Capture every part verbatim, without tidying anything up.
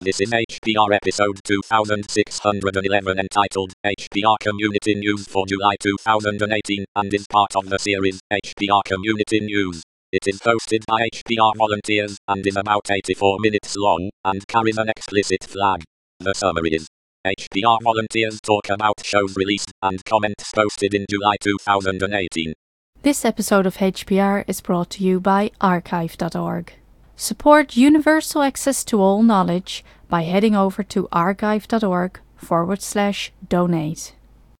This is H P R episode two thousand six hundred eleven entitled H P R Community News for July two thousand eighteen and is part of the series H P R Community News. It is hosted by H P R volunteers and is about eighty-four minutes long and carries an explicit flag. The summary is H P R volunteers talk about shows released and comments posted in July two thousand eighteen. This episode of H P R is brought to you by archive dot org. Support universal access to all knowledge by heading over to archive dot org forward slash donate.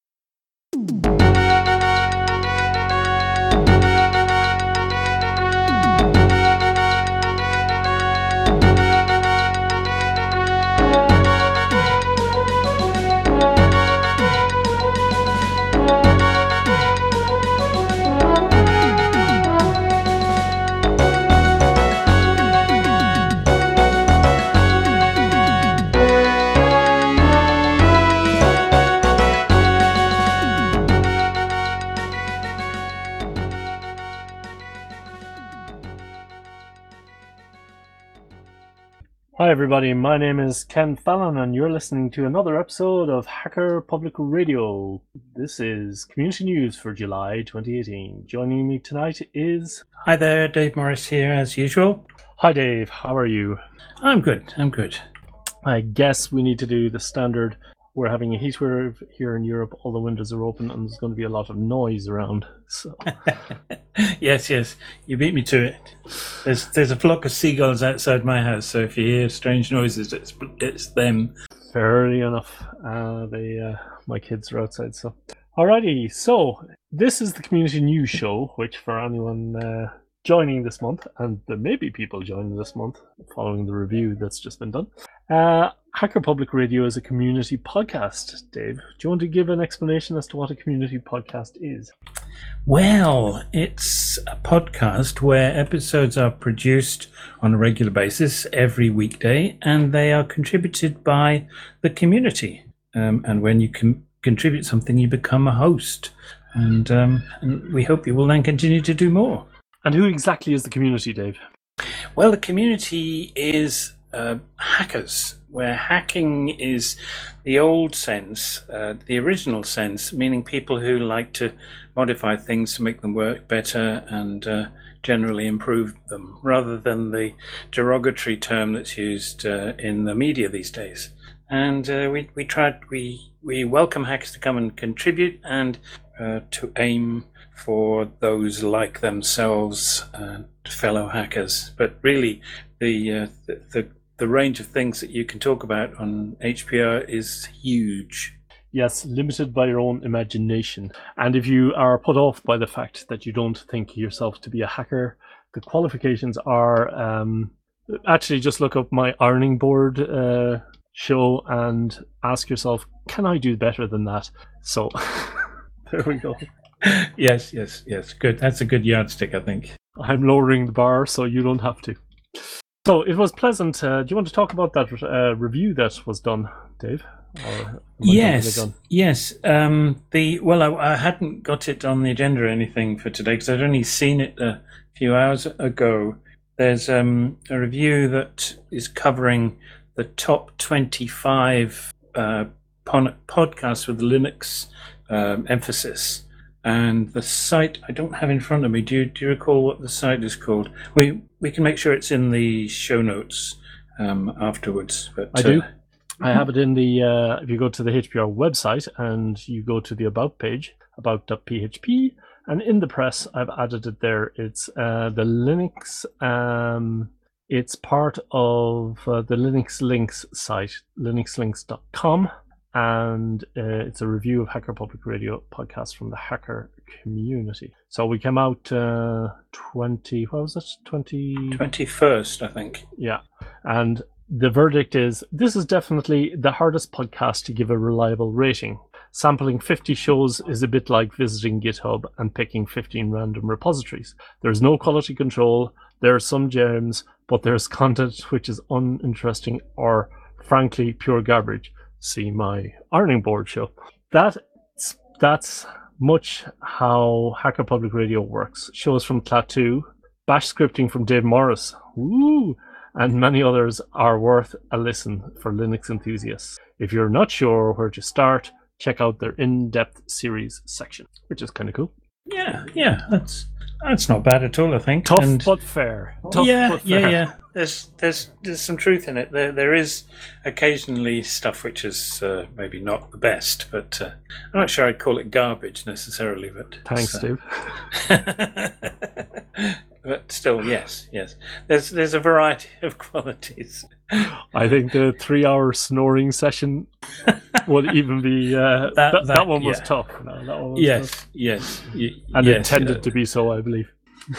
Hi everybody, my name is Ken Fallon and you're listening to another episode of Hacker Public Radio. This is Community News for July twenty eighteen. Joining me tonight is... Hi there, Dave Morris here as usual. Hi Dave, how are you? I'm good, I'm good. I guess we need to do the standard. We're having a heat wave here in Europe, all the windows are open and there's going to be a lot of noise around. So. yes, yes, you beat me to it. There's there's a flock of seagulls outside my house, so if you hear strange noises, it's it's them. Fairly enough. Uh, they, uh, my kids are outside, so. Alrighty, so this is the Community News Show, which for anyone uh, joining this month, and there may be people joining this month following the review that's just been done. Uh, Hacker Public Radio is a community podcast. Dave, do you want to give an explanation as to what a community podcast is? Well, it's a podcast where episodes are produced on a regular basis every weekday, and they are contributed by the community. Um, and when you can contribute something, you become a host. And, um, and we hope you will then continue to do more. And who exactly is the community, Dave? Well, the community is uh, hackers, where hacking is the old sense, uh, the original sense, meaning people who like to modify things to make them work better and uh, generally improve them, rather than the derogatory term that's used uh, in the media these days. And uh, we we tried we we welcome hackers to come and contribute and uh, to aim for those like themselves, uh, fellow hackers. But really, the, uh, the the the range of things that you can talk about on H P R is huge. Yes, limited by your own imagination. And if you are put off by the fact that you don't think yourself to be a hacker, the qualifications are um, actually just look up my ironing board uh, show and ask yourself, can I do better than that? So there we go. Yes, yes, yes. Good. That's a good yardstick, I think. I'm lowering the bar so you don't have to. So it was pleasant. Uh, do you want to talk about that uh, review that was done, Dave? Or yes, yes. Um, the well, I, I hadn't got it on the agenda or anything for today because I'd only seen it a few hours ago. There's um, a review that is covering the top twenty-five uh, pon- podcasts with Linux um, emphasis. And the site I don't have in front of me. Do you, do you recall what the site is called? We we can make sure it's in the show notes um, afterwards. But I do. Uh, I have it in the. Uh, if you go to the H P R website and you go to the about page, about dot p h p, and in the press, I've added it there. It's uh, the Linux. Um, it's part of uh, the Linux Links site, linux links dot com. And uh, it's a review of Hacker Public Radio podcast from the hacker community. So we came out uh, twenty, what was it? twenty twenty-first, I think. Yeah. And the verdict is, this is definitely the hardest podcast to give a reliable rating. Sampling fifty shows is a bit like visiting GitHub and picking fifteen random repositories. There's no quality control, there are some gems, but there's content which is uninteresting or frankly pure garbage. See my ironing board show. That, that's much how Hacker Public Radio works. Shows from Klaatu, bash scripting from Dave Morris, Ooh, and many others are worth a listen for Linux enthusiasts. If you're not sure where to start, check out their in-depth series section, which is kind of cool. Yeah, yeah, that's that's not bad at all, I think. Tough And but fair. Tough yeah, but fair. yeah, yeah. There's there's there's some truth in it. There there is occasionally stuff which is uh, maybe not the best, but uh, I'm not sure I'd call it garbage necessarily. But Thanks, uh, Steve. But still, yes, yes. There's there's a variety of qualities. I think the three-hour snoring session would even be uh, that, that, that one was yeah. tough. No, that one was Yes, tough. yes, y- And yes, intended yeah. to be so, I believe.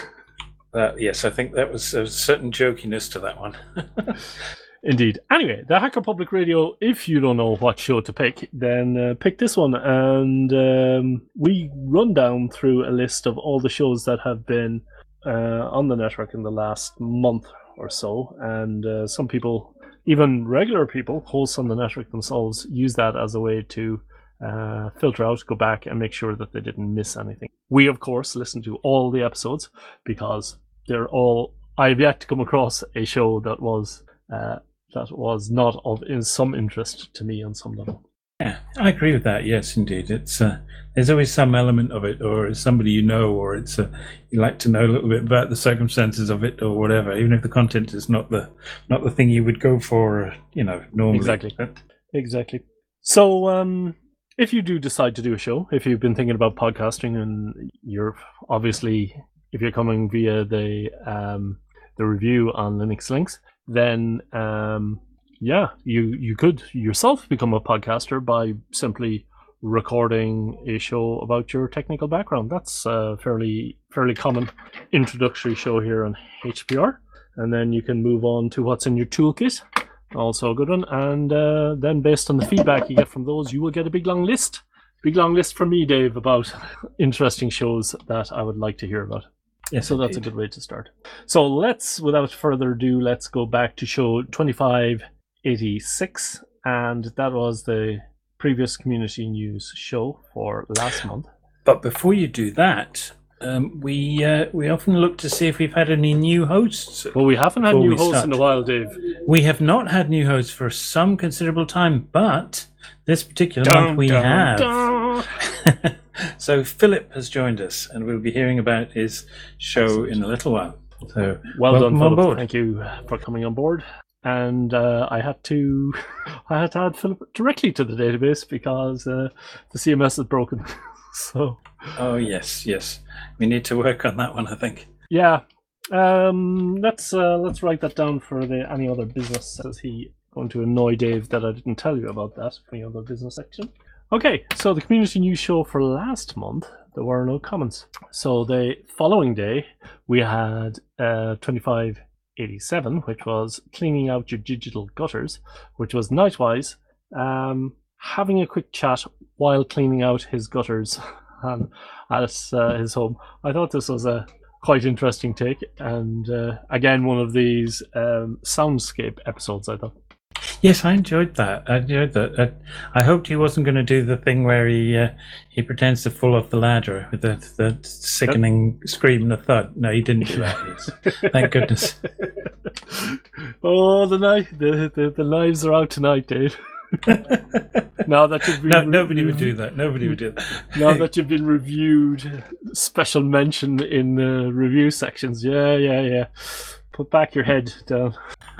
Uh, yes, I think that was a certain jokiness to that one. Indeed. Anyway, the Hacker Public Radio, if you don't know what show to pick, then uh, pick this one. And um, we run down through a list of all the shows that have been uh, on the network in the last month or so. And uh, some people, even regular people, hosts on the network themselves, use that as a way to uh, filter out, go back and make sure that they didn't miss anything. We, of course, listen to all the episodes because they're all... I've yet to come across a show that was... Uh, that was not of in some interest to me on some level. Yeah, I agree with that. Yes, indeed. It's uh, there's always some element of it, or it's somebody you know, or it's uh, you like to know a little bit about the circumstances of it, or whatever. Even if the content is not the not the thing you would go for, you know, normally. Exactly. But, Exactly. So, um, if you do decide to do a show, if you've been thinking about podcasting, and you're obviously, if you're coming via the um, the review on Linux Links, then um, yeah, you you could yourself become a podcaster by simply recording a show about your technical background. That's a fairly fairly common introductory show here on H P R, and then you can move on to what's in your toolkit. Also a good one, and uh, then based on the feedback you get from those, you will get a big long list, big long list from me, Dave, about interesting shows that I would like to hear about. yes, So that's a indeed. good way to start. So let's, without further ado, let's go back to show twenty-five eighty-six, and that was the previous community news show for last month. But before you do that, um, we uh, we often look to see if we've had any new hosts. Well, we haven't had Before new we hosts start. in a while, Dave. We have not had new hosts for some considerable time, but this particular month we Dun, have. dun. So Philip has joined us, and we'll be hearing about his show Excellent. in a little while. So Well welcome done, on Philip. board. Thank you for coming on board. And uh, I had to, I had to add Philip directly to the database because uh, the C M S is broken. So Oh yes, yes. We need to work on that one, I think. yeah, um, let's uh, let's write that down for the any other business. Is he going to annoy Dave that I didn't tell you about that? Any other business section? Okay, so the community news show for last month, there were no comments. So the following day, we had uh, twenty-five eighty-seven, which was cleaning out your digital gutters, which was Nightwise um, having a quick chat while cleaning out his gutters um, at uh, his home. I thought this was a quite interesting take, and uh, again, one of these um, soundscape episodes, I thought. Yes, I enjoyed that. I enjoyed that. I, I hoped he wasn't going to do the thing where he uh, he pretends to fall off the ladder with the, the sickening scream and a thud. No, he didn't do that. Yes. Thank goodness. Oh, the knife! The, the the knives are out tonight, Dave. Now that you've been No, nobody would reviewed- do that. Nobody would do that. Now that you've been reviewed, special mention in the review sections. Yeah, yeah, yeah. Put back your head down.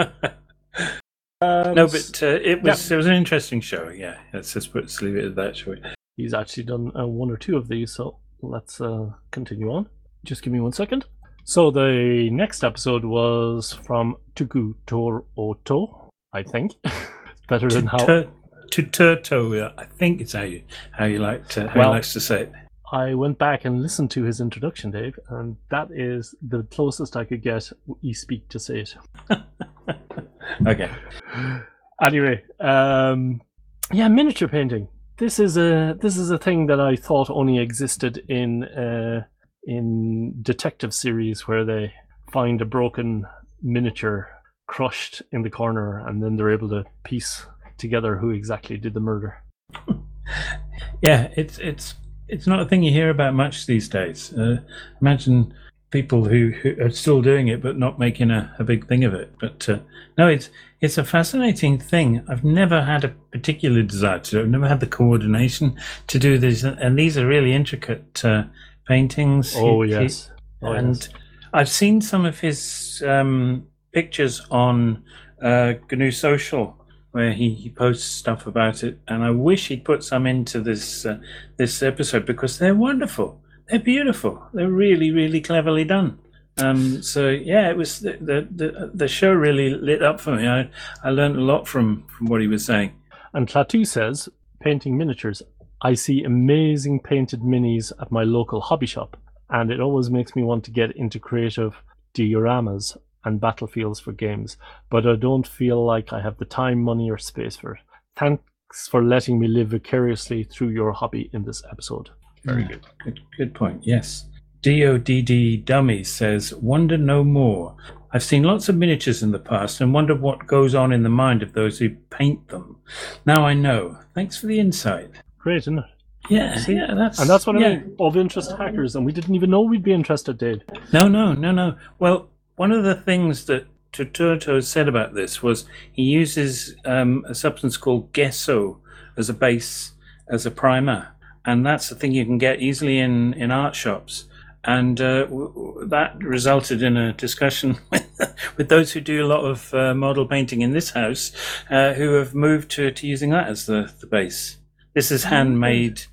Um, No, but uh, it was it was an interesting show. Yeah, let's just put, let's leave it at that, shall we? he's actually done uh, one or two of these, so let's uh, continue on. Just give me one second. So the next episode was from Tuku Toroto, I think. It's better than how To Turto, yeah, I think it's how you how you like to how Well- he likes to say it. I went back and listened to his introduction, Dave, and that is the closest I could get you speak to say it. Okay. Anyway, um, yeah, miniature painting. This is a this is a thing that I thought only existed in uh, in detective series where they find a broken miniature crushed in the corner, and then they're able to piece together who exactly did the murder. Yeah, it's it's it's not a thing you hear about much these days. Uh, imagine people who, who are still doing it but not making a, a big thing of it. But uh, no, it's it's a fascinating thing. I've never had a particular desire to do it. I've never had the coordination to do this, and these are really intricate uh, paintings. Oh, He- he- yes. Oh, and yes. I've seen some of his um, pictures on uh, G N U Social, where he, he posts stuff about it, and I wish he'd put some into this uh, this episode because they're wonderful, they're beautiful, they're really really cleverly done. Um, so yeah, it was the, the the the show really lit up for me. I I learned a lot from from what he was saying. And Klaatu says, painting miniatures. I see amazing painted minis at my local hobby shop, and it always makes me want to get into creative dioramas and battlefields for games, but I don't feel like I have the time, money, or space for it. Thanks for letting me live vicariously through your hobby in this episode. Very Yeah, good. Good, good point. Yes. D O D D Dummy says, "Wonder no more. I've seen lots of miniatures in the past and wondered what goes on in the mind of those who paint them. Now I know. Thanks for the insight." Great, isn't it? Yeah, See? yeah, that's And that's what yeah. I mean, of interest hackers, and we didn't even know we'd be interested, Dave. No, no, no, no. Well, one of the things that Tuturto said about this was he uses um, a substance called gesso as a base, as a primer, and that's the thing you can get easily in, in art shops. And uh, w- w- that resulted in a discussion with, with those who do a lot of uh, model painting in this house, uh, who have moved to, to using that as the, the base. This is handmade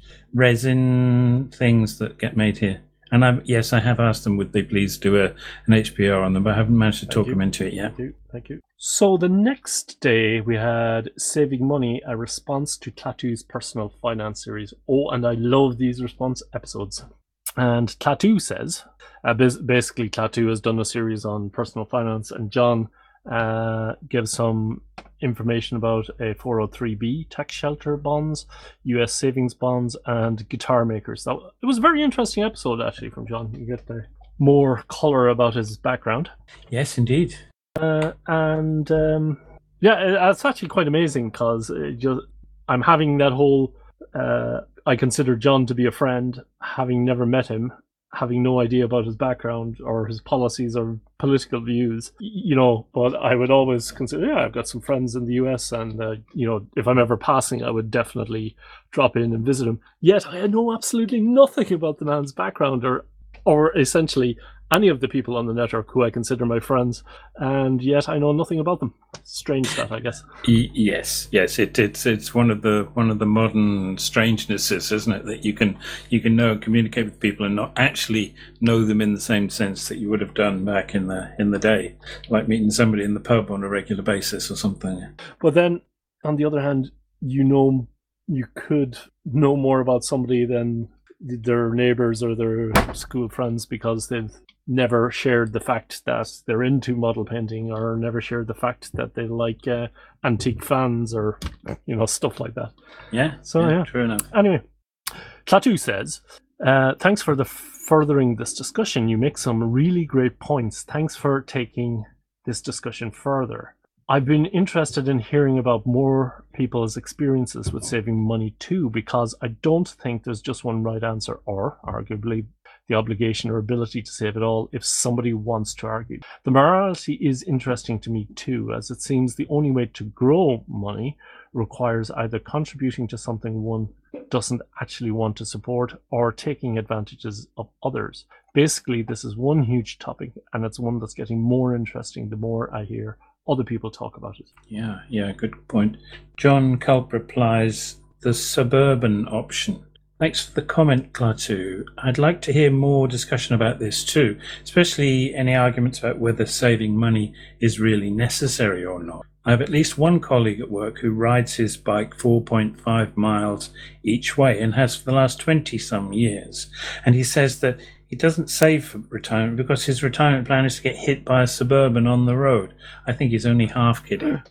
resin things that get made here. And I've, yes, I have asked them, would they please do a, an H P R on them, but I haven't managed to Thank talk you. them into it yet. Thank you. Thank you. So the next day we had Saving Money, a response to Klaatu's personal finance series. Oh, and I love these response episodes. And Klaatu says, uh, bas- basically Klaatu has done a series on personal finance, and John uh, gives some information about a four oh three B tax shelter bonds, U S savings bonds, and guitar makers. So it was a very interesting episode actually from John. You get the more color about his background. Yes, indeed. Uh, and um, yeah, it, it's actually quite amazing because just I'm having that whole. Uh, I consider John to be a friend, having never met him, having no idea about his background or his policies or political views. y- You know, but I would always consider, yeah, I've got some friends in the U S, and uh, you know, if I'm ever passing, I would definitely drop in and visit him. Yet I know absolutely nothing about the man's background or, or essentially any of the people on the network who I consider my friends, and yet I know nothing about them. Strange that, I guess. Y- yes, yes, it, it's it's one of the one of the modern strangenesses, isn't it? That you can you can know and communicate with people and not actually know them in the same sense that you would have done back in the in the day, like meeting somebody in the pub on a regular basis or something. But then, on the other hand, you know, you could know more about somebody than their neighbors or their school friends because they've never shared the fact that they're into model painting or never shared the fact that they like uh, antique fans or, you know, stuff like that. Yeah, So, yeah. true enough. Anyway, Klaatu says, uh, thanks for the furthering this discussion. You make some really great points. Thanks for taking this discussion further. I've been interested in hearing about more people's experiences with saving money too, because I don't think there's just one right answer or, arguably, the obligation or ability to save it all if somebody wants to argue. The morality is interesting to me too, as it seems the only way to grow money requires either contributing to something one doesn't actually want to support or taking advantages of others. Basically, this is one huge topic, and it's one that's getting more interesting the more I hear other people talk about it. Yeah, yeah, good point. John Culp replies, the suburban option. Thanks for the comment, Klaatu. I'd like to hear more discussion about this too, especially any arguments about whether saving money is really necessary or not. I have at least one colleague at work who rides his bike four point five miles each way and has for the last twenty some years. And he says that he doesn't save for retirement because his retirement plan is to get hit by a Suburban on the road. I think he's only half kidding.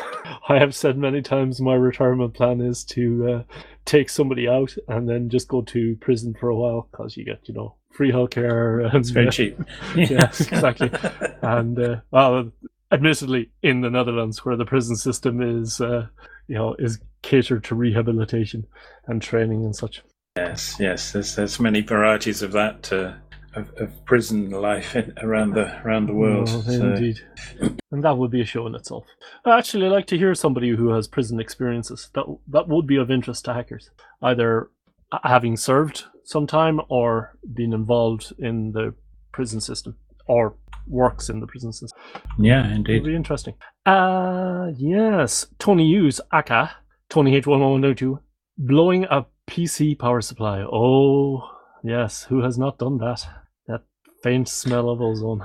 I have said many times my retirement plan is to uh, take somebody out and then just go to prison for a while because you get, you know, free healthcare. And, It's very uh, cheap. Yes, exactly. And, uh, well, admittedly, in the Netherlands, where the prison system is, uh, you know, is catered to rehabilitation and training and such. Yes, yes. There's there's many varieties of that uh, of, of prison life in, around the around the world. Oh, so. Indeed. And that would be a show in itself. I actually like to hear somebody who has prison experiences. That that would be of interest to hackers, either having served some time or being involved in the prison system or works in the prison system. Yeah, It indeed. would be interesting. Uh, yes. Tony Hughes, aka Tony H one one one two, blowing a P C power supply. Oh, yes. Who has not done that? That faint smell of ozone.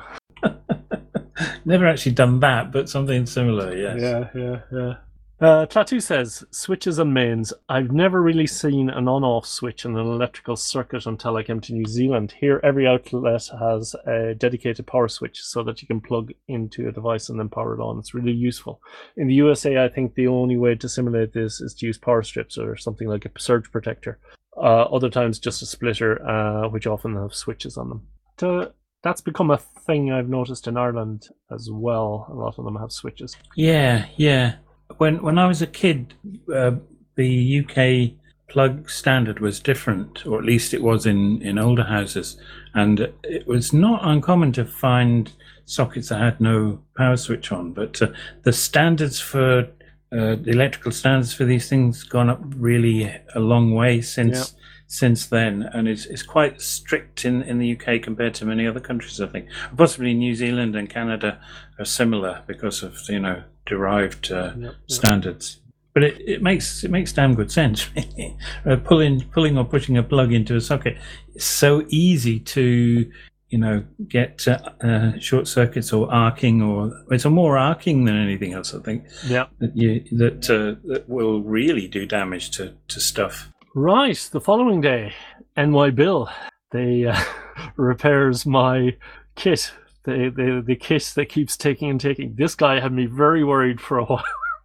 Never actually done that, but something similar, yes. Yeah, yeah, yeah. Uh, Tattoo says, switches and mains. I've never really seen an on-off switch in an electrical circuit until I came to New Zealand. Here, every outlet has a dedicated power switch so that you can plug into a device and then power it on. It's really useful. In the U S A, I think the only way to simulate this is to use power strips or something like a surge protector. Uh, other times, just a splitter, uh, which often have switches on them. To, that's become a thing I've noticed in Ireland as well. A lot of them have switches. Yeah, yeah. When when I was a kid, uh, the U K plug standard was different, or at least it was in, in older houses. And it was not uncommon to find sockets that had no power switch on. But uh, the standards for, uh, the electrical standards for these things gone up really a long way since Yeah. since then. And it's, it's quite strict in, in the U K compared to many other countries, I think. Possibly New Zealand and Canada are similar because of, you know, derived uh, Yep, yep. standards. But it, it makes it makes damn good sense. uh, pulling pulling or pushing a plug into a socket, it's so easy to, you know, get uh, uh, short circuits or arcing, or it's a more arcing than anything else, I think. Yeah. That you that uh, that will really do damage to, to stuff. Right, the following day, N Y Bill, they uh, repairs my kit. The, the the kit that keeps taking and taking. This guy had me very worried for a while,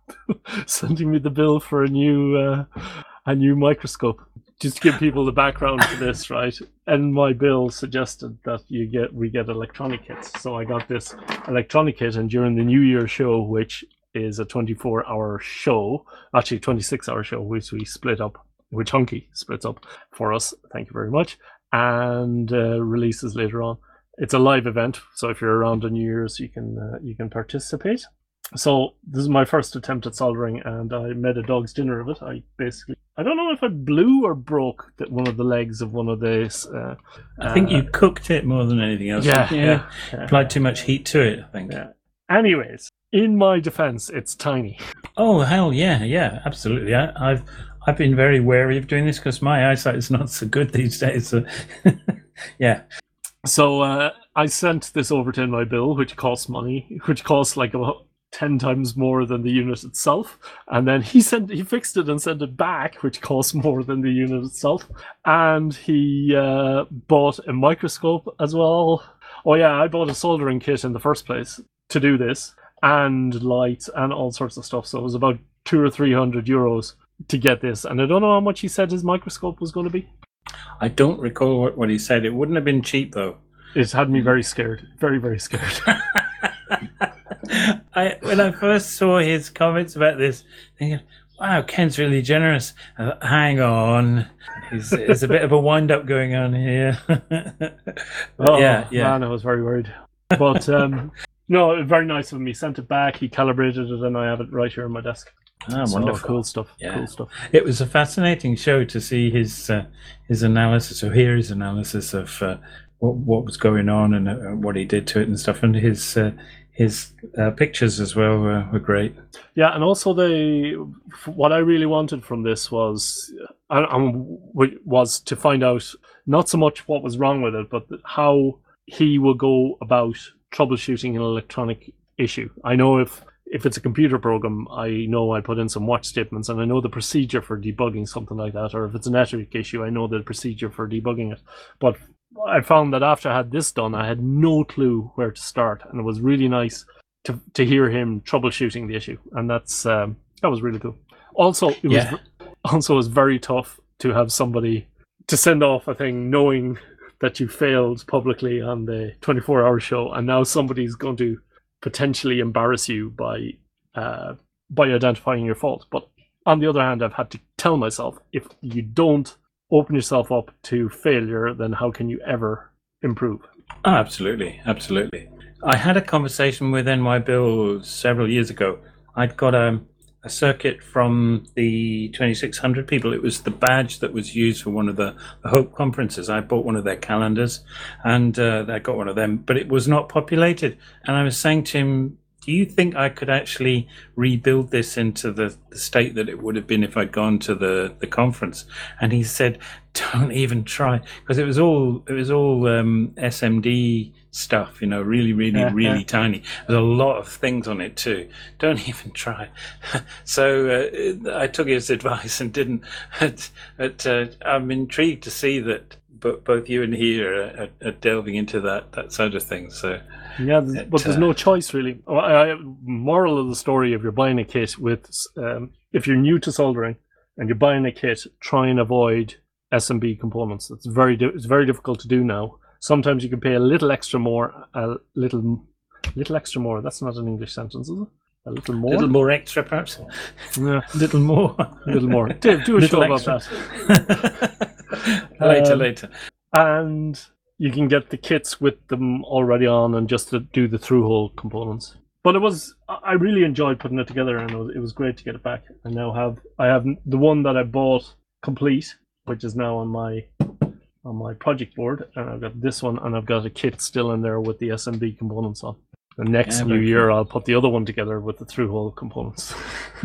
sending me the bill for a new uh, a new microscope. Just to give people the background to this, right? N Y Bill suggested that you get we get electronic kits, so I got this electronic kit, and during the New Year show, which is a twenty-four hour show, actually twenty-six hour show, which we split up, which Hunky splits up for us. Thank you very much, and uh, releases later on. It's a live event, so if you're around on New Year's, you can uh, you can participate. So this is my first attempt at soldering, and I made a dog's dinner of it. I basically, I don't know if I blew or broke that one of the legs of one of these. Uh, I think uh, you cooked it more than anything else. Yeah, yeah. yeah, yeah. Applied too much heat to it, I think. Yeah. Anyways, in my defense, it's tiny. Oh hell yeah, yeah, absolutely. I, I've I've been very wary of doing this because my eyesight is not so good these days. So yeah. So uh, I sent this over to N Y Bill, which costs money, which costs like about ten times more than the unit itself, and then he sent he fixed it and sent it back, which costs more than the unit itself, and he uh, bought a microscope as well. Oh yeah, I bought a soldering kit in the first place to do this, and lights and all sorts of stuff. So it was about two or three hundred euros to get this, and I don't know how much he said his microscope was going to be. I don't recall what, what he said. It wouldn't have been cheap though. It had me very scared, very very scared. I when I first saw his comments about this, thinking, "Wow, Ken's really generous." I thought, hang on, there's, there's a bit of a wind-up going on here. Oh, yeah, yeah. Man, I was very worried. But um, no, very nice of him. He sent it back. He calibrated it, and I have it right here on my desk. Ah, So, wonderful. cool stuff. Yeah. Cool stuff. It was a fascinating show to see his uh, his analysis, or hear his analysis of uh, what what was going on and uh, what he did to it and stuff, and his uh, his uh, pictures as well were, were great. Yeah, and also the what I really wanted from this was um, was to find out not so much what was wrong with it, but how he will go about troubleshooting an electronic issue. I know if if it's a computer program, I know I put in some watch statements, and I know the procedure for debugging something like that. Or if it's a network issue, I know the procedure for debugging it. But I found that after I had this done, I had no clue where to start, and it was really nice to to hear him troubleshooting the issue, and that's um, that was really cool. Also, it was Yeah. also it was very tough to have somebody to send off a thing knowing that you failed publicly on the twenty-four hour show, and now somebody's going to potentially embarrass you by uh, by identifying your fault. But on the other hand, I've had to tell myself, if you don't open yourself up to failure, then how can you ever improve. Oh, absolutely, absolutely. I had a conversation with N Y Bill several years ago. I'd got a, a circuit from the twenty-six hundred people. It was the badge that was used for one of the, the Hope conferences. I bought one of their calendars, and uh, I got one of them, but it was not populated. And I was saying to him, do you think I could actually rebuild this into the, the state that it would have been if I'd gone to the, the conference? And he said, don't even try, because it was all it was all um, S M D stuff, you know, really, really, yeah, really yeah. tiny. There's a lot of things on it too. Don't even try. So uh, I took his advice and didn't. But, but uh, I'm intrigued to see that. But both you and he are, are, are delving into that that side of things. So. Yeah, there's, but there's no choice really. I, I, moral of the story: if you're buying a kit with, um, if you're new to soldering and you're buying a kit, try and avoid S M B components. It's very di- it's very difficult to do now. Sometimes you can pay a little extra more, a little, little extra more. That's not an English sentence, is it? A little more, a little more extra, perhaps. Yeah, a little more, a little more. Dave, do a show about that. later, um, later. And you can get the kits with them already on, and just to do the through-hole components. But it was, I really enjoyed putting it together, and it was, it was great to get it back. I now have, I have the one that I bought complete, which is now on my on my project board, and I've got this one, and I've got a kit still in there with the S M B components on. The next yeah, new cool. year, I'll put the other one together with the through-hole components.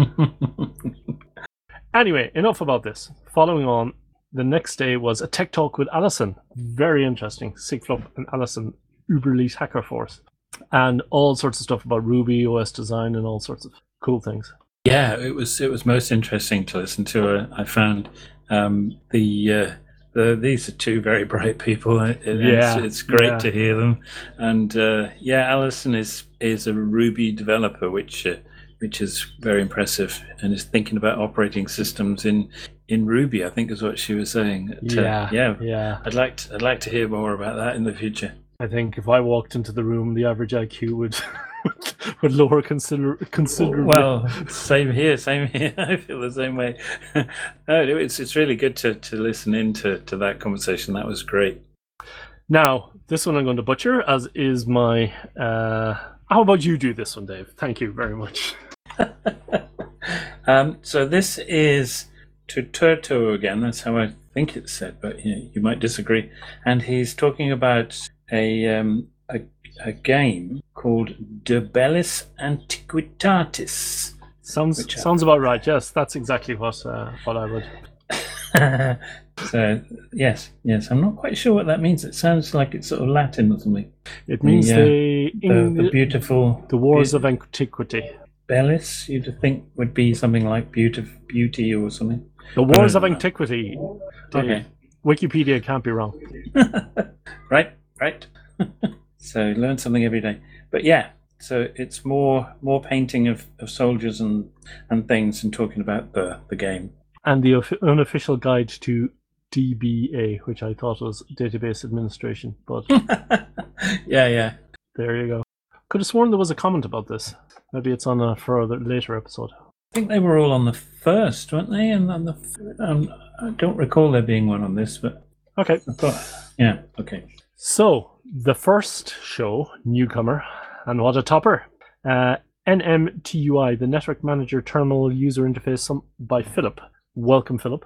Anyway, enough about this. Following on, the next day was a tech talk with Alison. Very interesting. Sigflop and Alison, Uberlease Hacker Force. And all sorts of stuff about Ruby, O S design, and all sorts of cool things. Yeah, it was it was most interesting to listen to. Uh, I found um, the, uh, the these are two very bright people. It, Yeah, it's, it's great yeah. to hear them. And uh, yeah, Alison is is a Ruby developer, which uh, which is very impressive, and is thinking about operating systems in, in Ruby, I think is what she was saying. But, uh, Yeah, yeah, yeah. I'd like to, I'd like to hear more about that in the future. I think if I walked into the room, the average I Q would would lower consider considerably. Well, same here, same here. I feel the same way. No, it's it's really good to, to listen into to that conversation. That was great. Now, this one I'm going to butcher, as is my... Uh, how about you do this one, Dave? Thank you very much. um, so this is Tuturto again. That's how I think it's said, but you know, you might disagree. And he's talking about a um, a, a game called De Bellis Antiquitatis. Sounds Which, uh, sounds about right. Yes, that's exactly what uh, what I would. So yes, yes. I'm not quite sure what that means. It sounds like it's sort of Latin or something. It means the, uh, the, the, the beautiful the wars be- of antiquity. Bellis, you'd think would be something like beauty, beauty or something. The wars Uh, of antiquity. Dave, Okay. Wikipedia can't be wrong. Right, right. So learn something every day. But yeah, so it's more more painting of, of soldiers and, and things, and talking about the, the game. And the of- unofficial guide to D B A, which I thought was database administration, but Yeah, yeah. there you go. Could have sworn there was a comment about this. Maybe it's on a further later episode. I think they were all on the first, weren't they? And on the um, I don't recall there being one on this, but Okay. I thought, yeah, okay. So, the first show, Newcomer, and what a topper. Uh, N M T U I, the Network Manager Terminal User Interface some, by Philip. Welcome, Philip.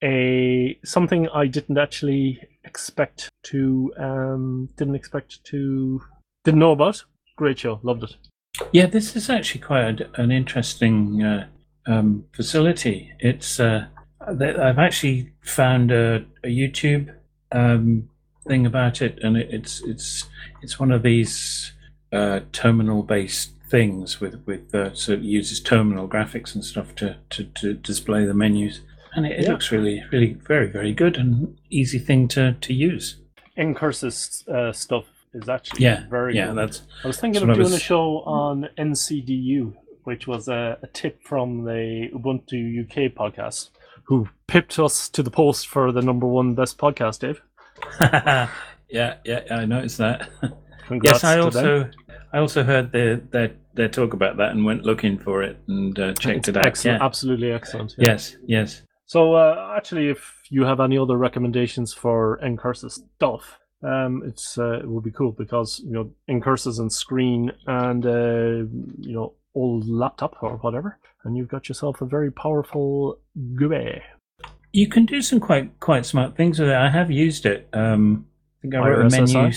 A something I didn't actually expect to, um, didn't expect to, didn't know about. Great show, loved it. Yeah, this is actually quite a, an interesting uh, um, facility. It's uh, th- I've actually found a, a YouTube um, thing about it, and it, it's it's it's one of these uh, terminal-based things with with uh, so it uses terminal graphics and stuff to to, to display the menus, and it, it Yeah. looks really really very very good and easy thing to to use. Ncurses uh, stuff is actually Yeah, very yeah, good. that's I was thinking that's what of I doing was- a show on N C D U, which was a, a tip from the Ubuntu U K podcast, who pipped us to the post for the number one best podcast, Dave. yeah, yeah, yeah, I noticed that. Congrats Yes, I to also them. I also heard their their their talk about that and went looking for it and uh, checked it out. Excellent, Yeah. absolutely excellent. yeah. Yes, yes. So, uh, actually, if you have any other recommendations for Ncurses stuff, Um, it's uh, it will be cool because you know incurses and screen and uh, you know old laptop or whatever, and you've got yourself a very powerful G U I. You can do some quite quite smart things with it. I have used it. Um, I think I wrote a menu.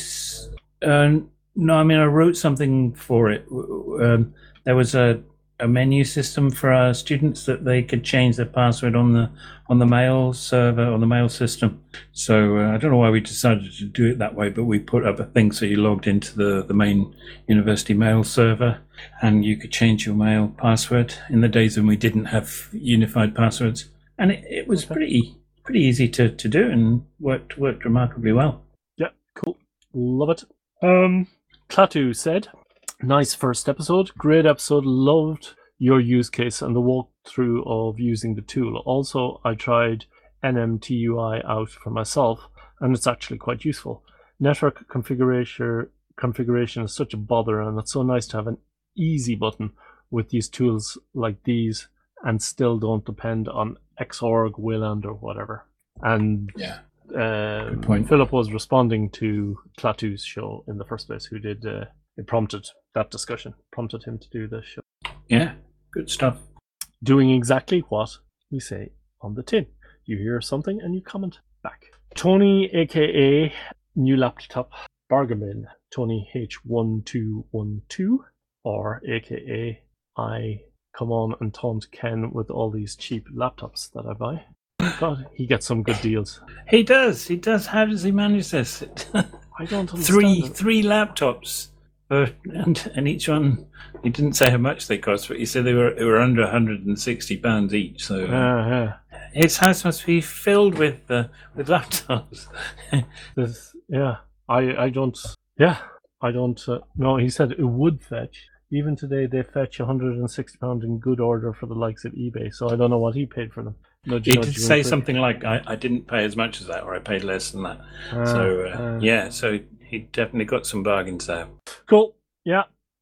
Uh, no, I mean I wrote something for it. Um, there was a, a menu system for our students that they could change their password on the on the mail server on the mail system. So uh, I don't know why we decided to do it that way, but we put up a thing so you logged into the the main university mail server, and you could change your mail password in the days when we didn't have unified passwords. And it, it was pretty pretty easy to, to do and worked worked remarkably well. Yeah, cool. Love it. Um, Klaatu said, nice first episode. Great episode. Loved your use case and the walkthrough of using the tool. Also, I tried N M T U I out for myself, and it's actually quite useful. Network configuration configuration is such a bother, and it's so nice to have an easy button with these tools like these and still don't depend on Xorg, Wayland, or whatever. And yeah, um, Philip was responding to Klaatu's show in the first place, who did uh, it prompted that discussion, prompted him to do this show. Yeah, good stuff. Doing exactly what we say on the tin. You hear something and you comment back. Tony, aka New Laptop Bargain, Tony H one two one two, or aka I come on and taunt Ken with all these cheap laptops that I buy. God, he gets some good deals. He does. He does. How does he manage this? I don't understand. Three it. three laptops, uh, and and each one. He didn't say how much they cost, but he said they were they were under one hundred and sixty pounds each. So uh, uh, yeah. his house must be filled with uh, with laptops. this, yeah, I I don't. Yeah, I don't. Uh, no, he said it would fetch. Even today, they fetch one hundred and sixty pounds in good order for the likes of eBay. So I don't know what he paid for them. No, he did say something like, I, I didn't pay as much as that, or I paid less than that. Uh, so, uh, uh, yeah, so he definitely got some bargains there. Cool, yeah.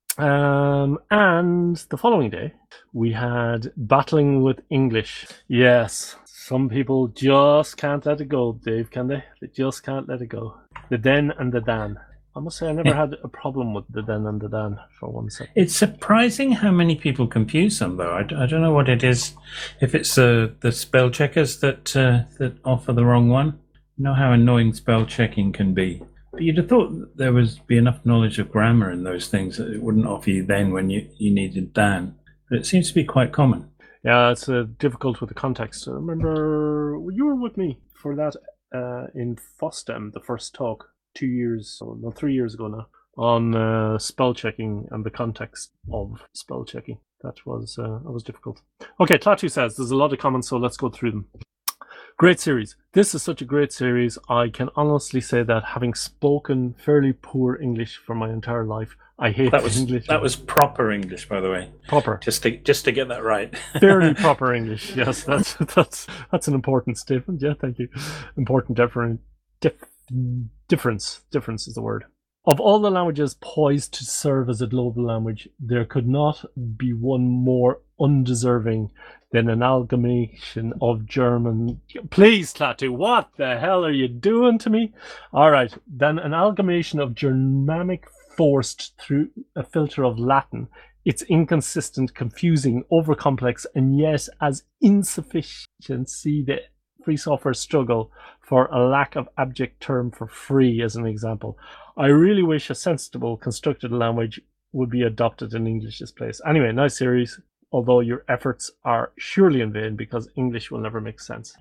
Um, and the following day, we had Battling with English. Yes, some people just can't let it go, Dave, can they? They just can't let it go. The den and the dan. I must say I never had a problem with the den and the dan for one second. It's surprising how many people confuse them, though. I, I don't know what it is. If it's uh, the spell checkers that uh, that offer the wrong one. You know how annoying spell checking can be. But you'd have thought that there would be enough knowledge of grammar in those things that it wouldn't offer you then when you, you needed dan. But it seems to be quite common. Yeah, it's uh, difficult with the context. I remember you were with me for that uh, in FOSDEM, the first talk. Two years, or no, three years ago now, on uh, spell checking and the context of spell checking. That was uh, that was difficult. Okay, Klaatu says there's a lot of comments, so let's go through them. Great series. This is such a great series. I can honestly say that having spoken fairly poor English for my entire life, I hate that was English. That was proper English, by the way. Proper. Just to just to get that right. Fairly proper English. Yes, that's that's that's an important statement. Yeah, thank you. Important different. Dif- Difference. Difference is the word. Of all the languages poised to serve as a global language, there could not be one more undeserving than an amalgamation of German. Please, Klaatu, what the hell are you doing to me? All right, then an amalgamation of Germanic forced through a filter of Latin. It's inconsistent, confusing, overcomplex, and yet as insufficiency the free software struggle for a lack of abject term for free as an example. I really wish a sensible constructed language would be adopted in English's place. Anyway, nice series, although your efforts are surely in vain because English will never make sense.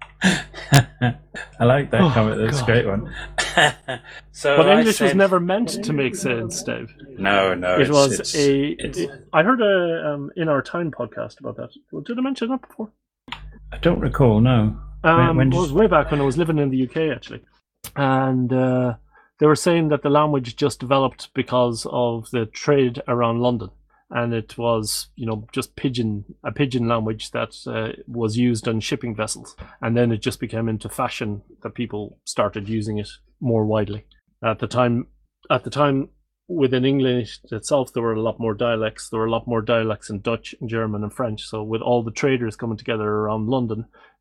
I like that oh, comment. That's God. A great one. so but English said... was never meant to make sense, Dave. No, no. It it's, was it's, a... it's... It, I heard a um, in our Time podcast about that. Did I mention that before? I don't recall, no. Um, when, when it was way back when I was living in the U K, actually. And uh, they were saying that the language just developed because of the trade around London. And it was, you know, just pidgin, a pidgin language that uh, was used on shipping vessels. And then it just became into fashion that people started using it more widely. At the time, at the time, within English itself, there were a lot more dialects. There were a lot more dialects in Dutch and German and French. So with all the traders coming together around London,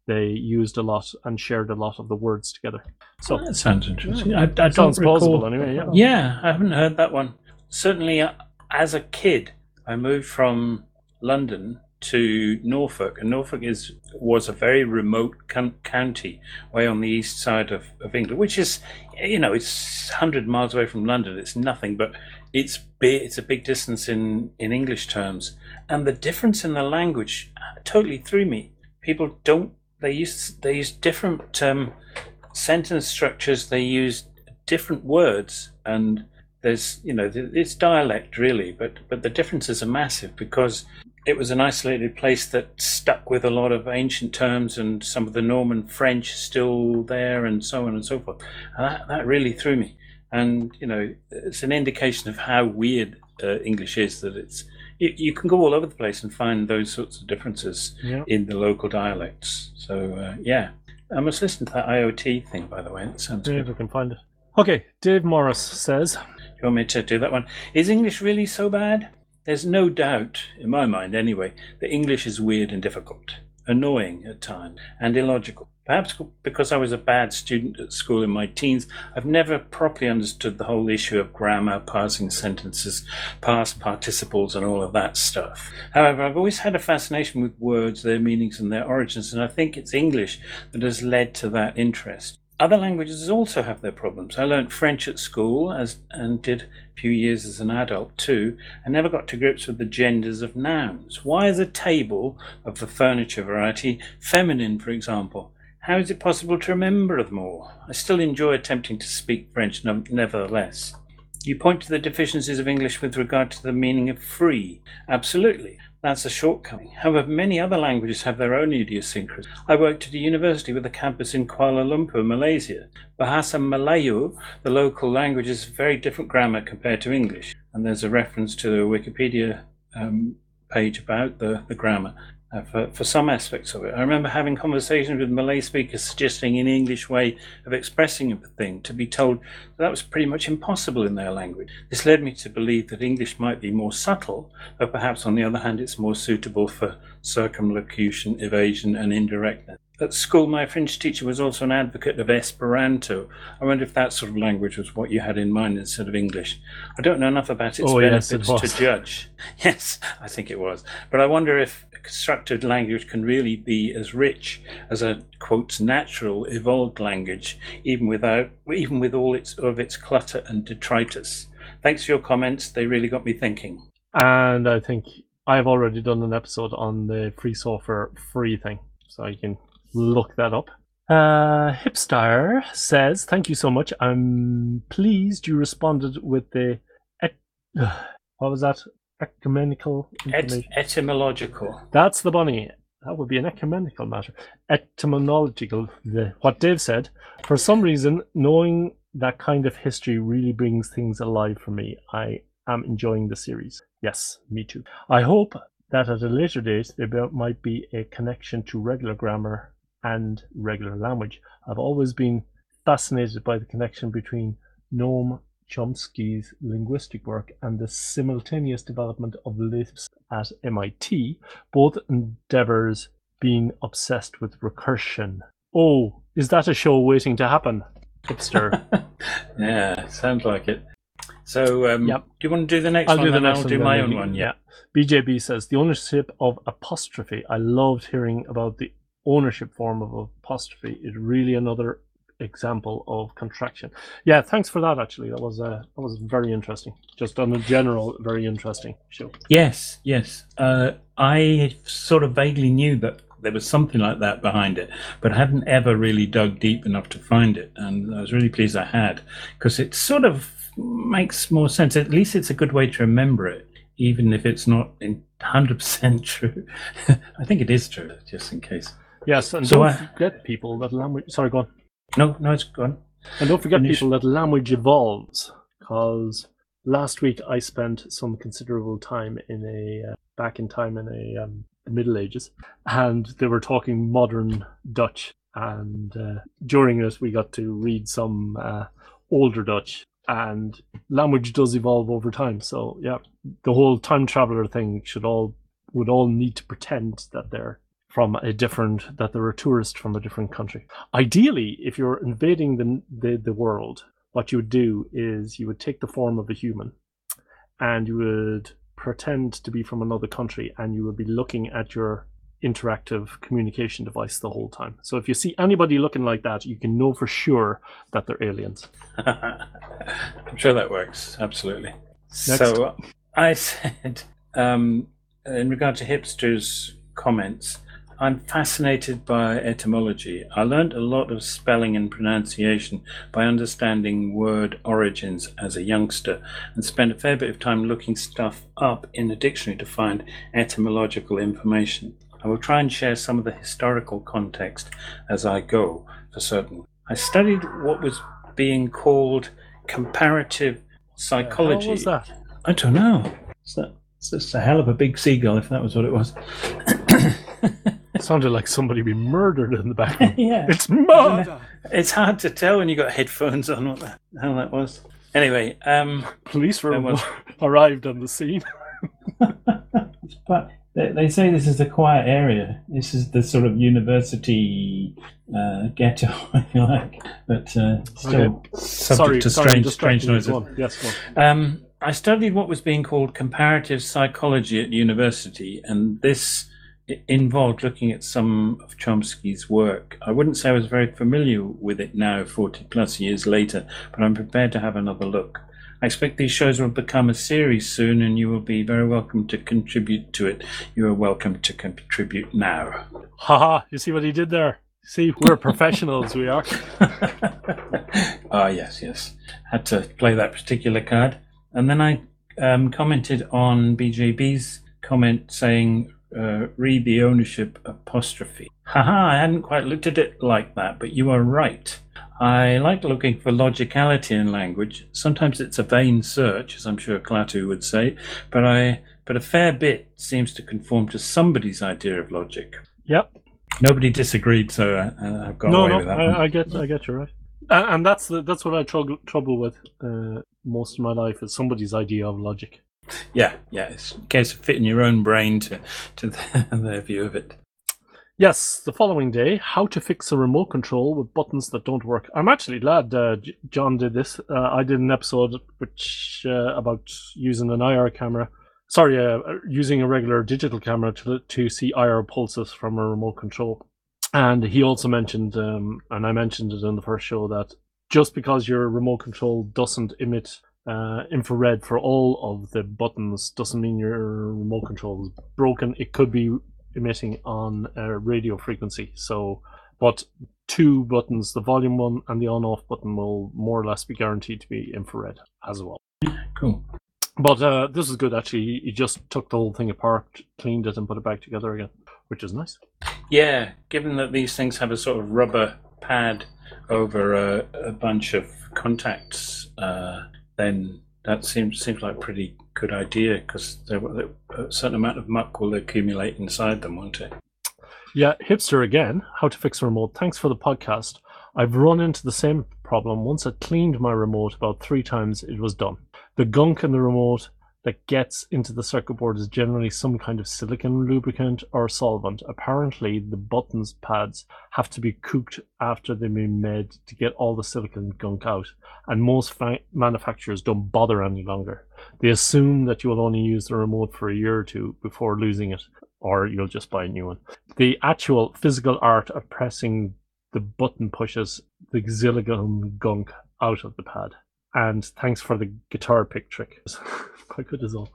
they used a lot and shared a lot of the words together. So that sounds interesting. Yeah. I, I don't sounds recall. plausible anyway. Yeah. Yeah, I haven't heard that one. Certainly, uh, as a kid, I moved from London to Norfolk, and Norfolk is was a very remote com- county way on the east side of, of England, which is, you know, it's one hundred miles away from London. It's nothing, but it's big, it's a big distance in, in English terms. And the difference in the language totally threw me. People don't, they use, they use different um, sentence structures, they use different words, and there's, you know, it's dialect really, but, but the differences are massive because it was an isolated place that stuck with a lot of ancient terms, and some of the Norman French still there, and so on and so forth. And that, that really threw me. And, you know, it's an indication of how weird uh, English is, that it's, you, you can go all over the place and find those sorts of differences yeah. in the local dialects. So, uh, yeah. I must listen to that I O T thing, by the way. That sounds yeah, good. If we can find it. Okay, Dave Morris says, you want me to do that one? Is English really so bad? There's no doubt, in my mind anyway, that English is weird and difficult, annoying at times, and illogical. Perhaps because I was a bad student at school in my teens, I've never properly understood the whole issue of grammar, parsing sentences, past participles, and all of that stuff. However, I've always had a fascination with words, their meanings, and their origins, and I think it's English that has led to that interest. Other languages also have their problems. I learnt French at school as and did a few years as an adult too, and never got to grips with the genders of nouns. Why is a table of the furniture variety feminine, for example? How is it possible to remember them all? I still enjoy attempting to speak French nevertheless. You point to the deficiencies of English with regard to the meaning of free. Absolutely. That's a shortcoming. However, many other languages have their own idiosyncrasies. I worked at a university with a campus in Kuala Lumpur, Malaysia. Bahasa Melayu, the local language, is very different grammar compared to English. And there's a reference to the Wikipedia um, page about the, the grammar. Uh, for, for some aspects of it. I remember having conversations with Malay speakers suggesting an English way of expressing a thing to be told that, that was pretty much impossible in their language. This led me to believe that English might be more subtle, but perhaps on the other hand it's more suitable for circumlocution, evasion and indirectness. At school, my French teacher was also an advocate of Esperanto. I wonder if that sort of language was what you had in mind instead of English. I don't know enough about its oh, benefits yes, it to judge. Yes, I think it was. But I wonder if a constructed language can really be as rich as a, quote, natural, evolved language, even without, even with all its of its clutter and detritus. Thanks for your comments. They really got me thinking. And I think I've already done an episode on the free software free thing, so you can look that up. Uh, Hipstar says, thank you so much. I'm pleased you responded with the, et- what was that? Ecumenical Et- etymological. That's the bunny. That would be an ecumenical matter. Etymological. The, what Dave said. For some reason, knowing that kind of history really brings things alive for me. I am enjoying the series. Yes, me too. I hope that at a later date there might be a connection to regular grammar and regular language. I've always been fascinated by the connection between Noam Chomsky's linguistic work and the simultaneous development of Lisp at M I T, both endeavors being obsessed with recursion. Oh, is that a show waiting to happen? Hipster. Yeah, sounds like it. So, um, yep. do you want to do the next I'll one? Do the and next I'll one do then my maybe. own one. Yeah. yeah. B J B says, the ownership of apostrophe. I loved hearing about the ownership form of apostrophe. It's really another example of contraction. Yeah, thanks for that. Actually, that was uh, that was very interesting. Just on a general, very interesting show. Yes, yes. Uh, I sort of vaguely knew that there was something like that behind it, but I hadn't ever really dug deep enough to find it, and I was really pleased I had, because it sort of makes more sense. At least it's a good way to remember it, even if it's not one hundred percent true. I think it is true, just in case. Yes, and so don't I, forget, people, that language... Sorry, go on. No, no, it's gone. And don't forget, Finish. people, that language evolves, because last week I spent some considerable time in a... Uh, back in time in a um, the Middle Ages, and they were talking modern Dutch, and uh, during it we got to read some uh, older Dutch, and language does evolve over time. So yeah, the whole time traveler thing should all would all need to pretend that they're from a different, that they're a tourist from a different country. Ideally, if you're invading the, the, the world, what you would do is you would take the form of a human and you would pretend to be from another country, and you would be looking at your interactive communication device the whole time. So if you see anybody looking like that, you can know for sure that they're aliens. I'm sure that works, absolutely. Next. So I said, um, in regard to hipsters' comments, I'm fascinated by etymology. I learned a lot of spelling and pronunciation by understanding word origins as a youngster, and spent a fair bit of time looking stuff up in the dictionary to find etymological information. I will try and share some of the historical context as I go, for certain. I studied what was being called comparative psychology. How was that? I don't know. It's, a, it's just a hell of a big seagull, if that was what it was. It sounded like somebody being murdered in the background. Yeah. It's murder! It's hard to tell when you got headphones on what the hell that was. Anyway, um, Police were was- arrived on the scene. But they, they say this is a quiet area. This is the sort of university uh, ghetto, if you like, but uh, still Okay. subject Sorry, to sorry, I'm strange, distracting strange you. noises. Go on. Yes, go on. um, I studied what was being called comparative psychology at university, and this i- involved looking at some of Chomsky's work. I wouldn't say I was very familiar with it now, forty plus years later, but I'm prepared to have another look. I expect these shows will become a series soon, and you will be very welcome to contribute to it. You are welcome to contribute now. Haha, you see what he did there? See, we're professionals, we are. Ah, yes, yes. Had to play that particular card. And then I um, commented on B J B's comment saying, uh, read the ownership apostrophe. Haha, I hadn't quite looked at it like that, but you are right. I like looking for logicality in language. Sometimes it's a vain search, as I'm sure Klaatu would say, but I but a fair bit seems to conform to somebody's idea of logic. Yep. Nobody disagreed, so I, I've got No, away no, with that one. I, I get, I get you right. And, and that's the, that's what I trouble trouble with uh, most of my life is somebody's idea of logic. Yeah, yeah. It's a case of fitting your own brain to, to their view of it. Yes, the following day, how to fix a remote control with buttons that don't work. I'm actually glad uh, J- John did this. Uh, I did an episode which uh, about using an I R camera. Sorry, uh, using a regular digital camera to to see I R pulses from a remote control. And he also mentioned, um, and I mentioned it in the first show, that just because your remote control doesn't emit uh, infrared for all of the buttons doesn't mean your remote control is broken. It could be emitting on a radio frequency. So, but two buttons, the volume one and the on-off button, will more or less be guaranteed to be infrared as well. Cool. But uh, this is good, actually. He just took the whole thing apart, cleaned it, and put it back together again, which is nice. Yeah, given that these things have a sort of rubber pad over a, a bunch of contacts, uh, then that seems seems like a pretty good idea, because a certain amount of muck will accumulate inside them, won't it? Yeah, hipster again. How to fix a remote. Thanks for the podcast. I've run into the same problem. Once I cleaned my remote about three times, it was done. The gunk in the remote that gets into the circuit board is generally some kind of silicon lubricant or solvent. Apparently, the buttons pads have to be cooked after they've been made to get all the silicon gunk out, and most fa- manufacturers don't bother any longer. They assume that you will only use the remote for a year or two before losing it, or you'll just buy a new one. The actual physical art of pressing the button pushes the silicon gunk out of the pad. And thanks for the guitar pick trick. Quite good as well.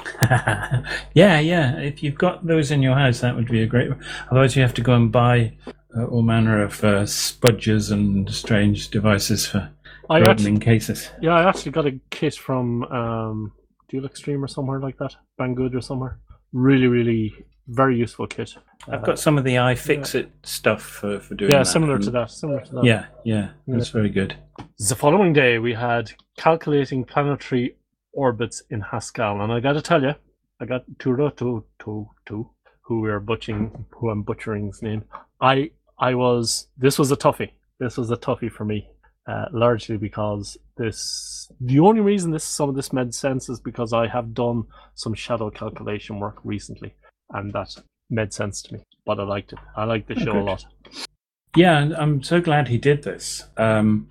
yeah, yeah. If you've got those in your house, that would be a great one. Otherwise, you have to go and buy uh, all manner of uh, spudgers and strange devices for I opening actually, cases. yeah, I actually got a kit from um, Dual Extreme or somewhere like that. Banggood or somewhere. Really, really very useful kit. I've got some of the iFixit stuff for, for doing Yeah, that. similar to that. Similar to that. Yeah, yeah. That's very good. The following day, we had calculating planetary orbits in Haskell, and I got to tell you, I got Turo to to to who we are butchering, who I'm butchering his name. I I was this was a toughie. This was a toughie for me, uh, largely because this. The only reason this some of this made sense is because I have done some shadow calculation work recently, and that made sense to me, but I liked it. I liked the show good. a lot. Yeah, and I'm so glad he did this. Um,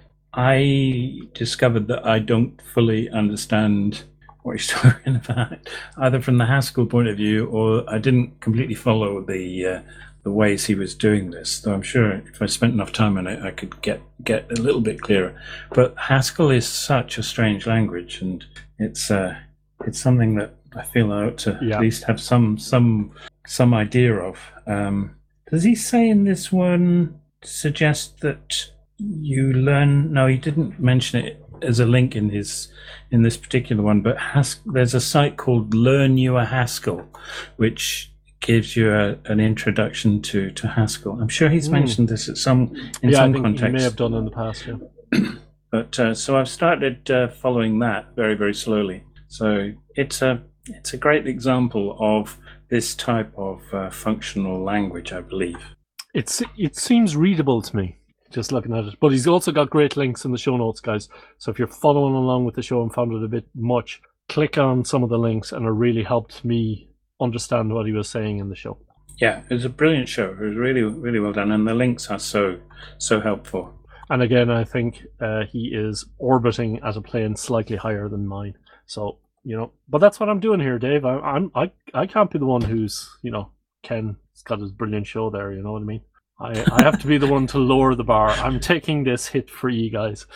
I discovered that I don't fully understand what he's talking about, either from the Haskell point of view, or I didn't completely follow the uh, the ways he was doing this. Though I'm sure if I spent enough time on it, I could get get a little bit clearer. But Haskell is such a strange language, and it's uh, it's something that I feel I ought to Yeah. at least have some some some idea of. Um, does he say in this one suggest that you learn? No, he didn't mention it as a link in his in this particular one. But Has- there's a site called Learn You a Haskell, which gives you a, an introduction to, to Haskell. I'm sure he's Mm. mentioned this at some in yeah, some I think context. you may have done in the past. Yeah. But uh, so I've started uh, following that very very slowly. So it's a it's a great example of this type of uh, functional language, I believe. It's it seems readable to me, just looking at it. But he's also got great links in the show notes, guys. So if you're following along with the show and found it a bit much, click on some of the links, and it really helped me understand what he was saying in the show. Yeah, it was a brilliant show. It was really really well done, and the links are so so helpful. And again, I think uh, he is orbiting at a plane slightly higher than mine. So, you know, but that's what I'm doing here, Dave. I, I'm I I can't be the one who's, you know, Ken's got his brilliant show there. You know what I mean? I I have to be the one to lower the bar. I'm taking this hit for you guys.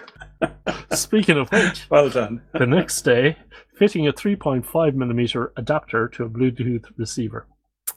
Speaking of which, Well done. the next day, fitting a three point five millimeter adapter to a Bluetooth receiver,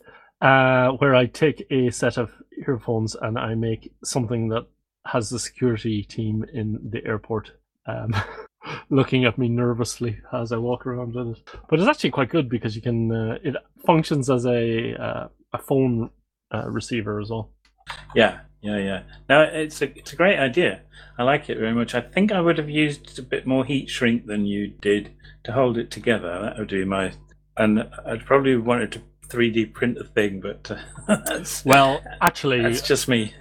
uh, where I take a set of earphones and I make something that has the security team in the airport um, looking at me nervously as I walk around with it. But it's actually quite good because you can. Uh, it functions as a uh, a phone uh, receiver as well. Yeah, yeah, yeah. No, it's a it's a great idea. I like it very much. I think I would have used a bit more heat shrink than you did to hold it together. That would be my. And I'd probably wanted to three D print the thing, but uh, that's Well, actually, that's just me.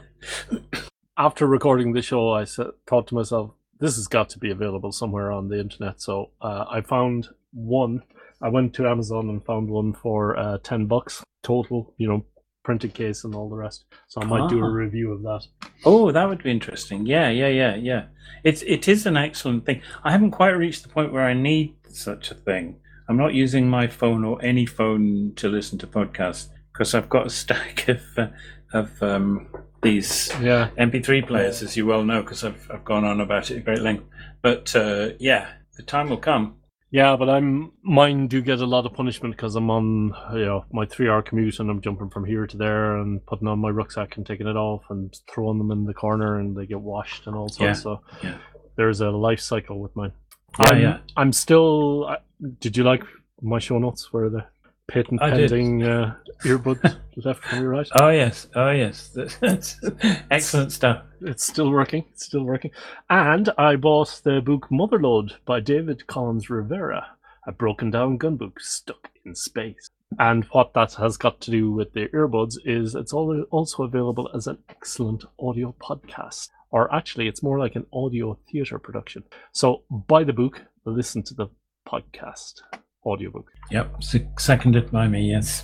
after recording the show, I s- thought to myself, this has got to be available somewhere on the internet. So uh, I found one. I went to Amazon and found one for uh, ten bucks total, you know, printed case and all the rest. So I might do a Ah. review of that. Oh, that would be interesting. Yeah, yeah, yeah, yeah. It's it is an excellent thing. I haven't quite reached the point where I need such a thing. I'm not using my phone or any phone to listen to podcasts because I've got a stack of uh, of um, these Yeah. M P three players, as you well know, because I've I've gone on about it at great length. But uh, yeah, the time will come. Yeah, but I'm mine do get a lot of punishment because I'm on, you know, my three-hour commute and I'm jumping from here to there and putting on my rucksack and taking it off and throwing them in the corner and they get washed and all sorts. Yeah, So yeah. there's a life cycle with mine. Yeah, I'm, yeah. I'm still. I- Did you like my show notes where the patent I did. pending uh, earbuds left from your right? Oh yes, oh yes. That's excellent stuff. It's still working. It's still working. And I bought the book Motherload by David Collins Rivera, a broken down gun book stuck in space. And what that has got to do with the earbuds is it's al- also available as an excellent audio podcast. Or actually, it's more like an audio theatre production. So buy the book, listen to the podcast audiobook. Yep, se- seconded by me. Yes.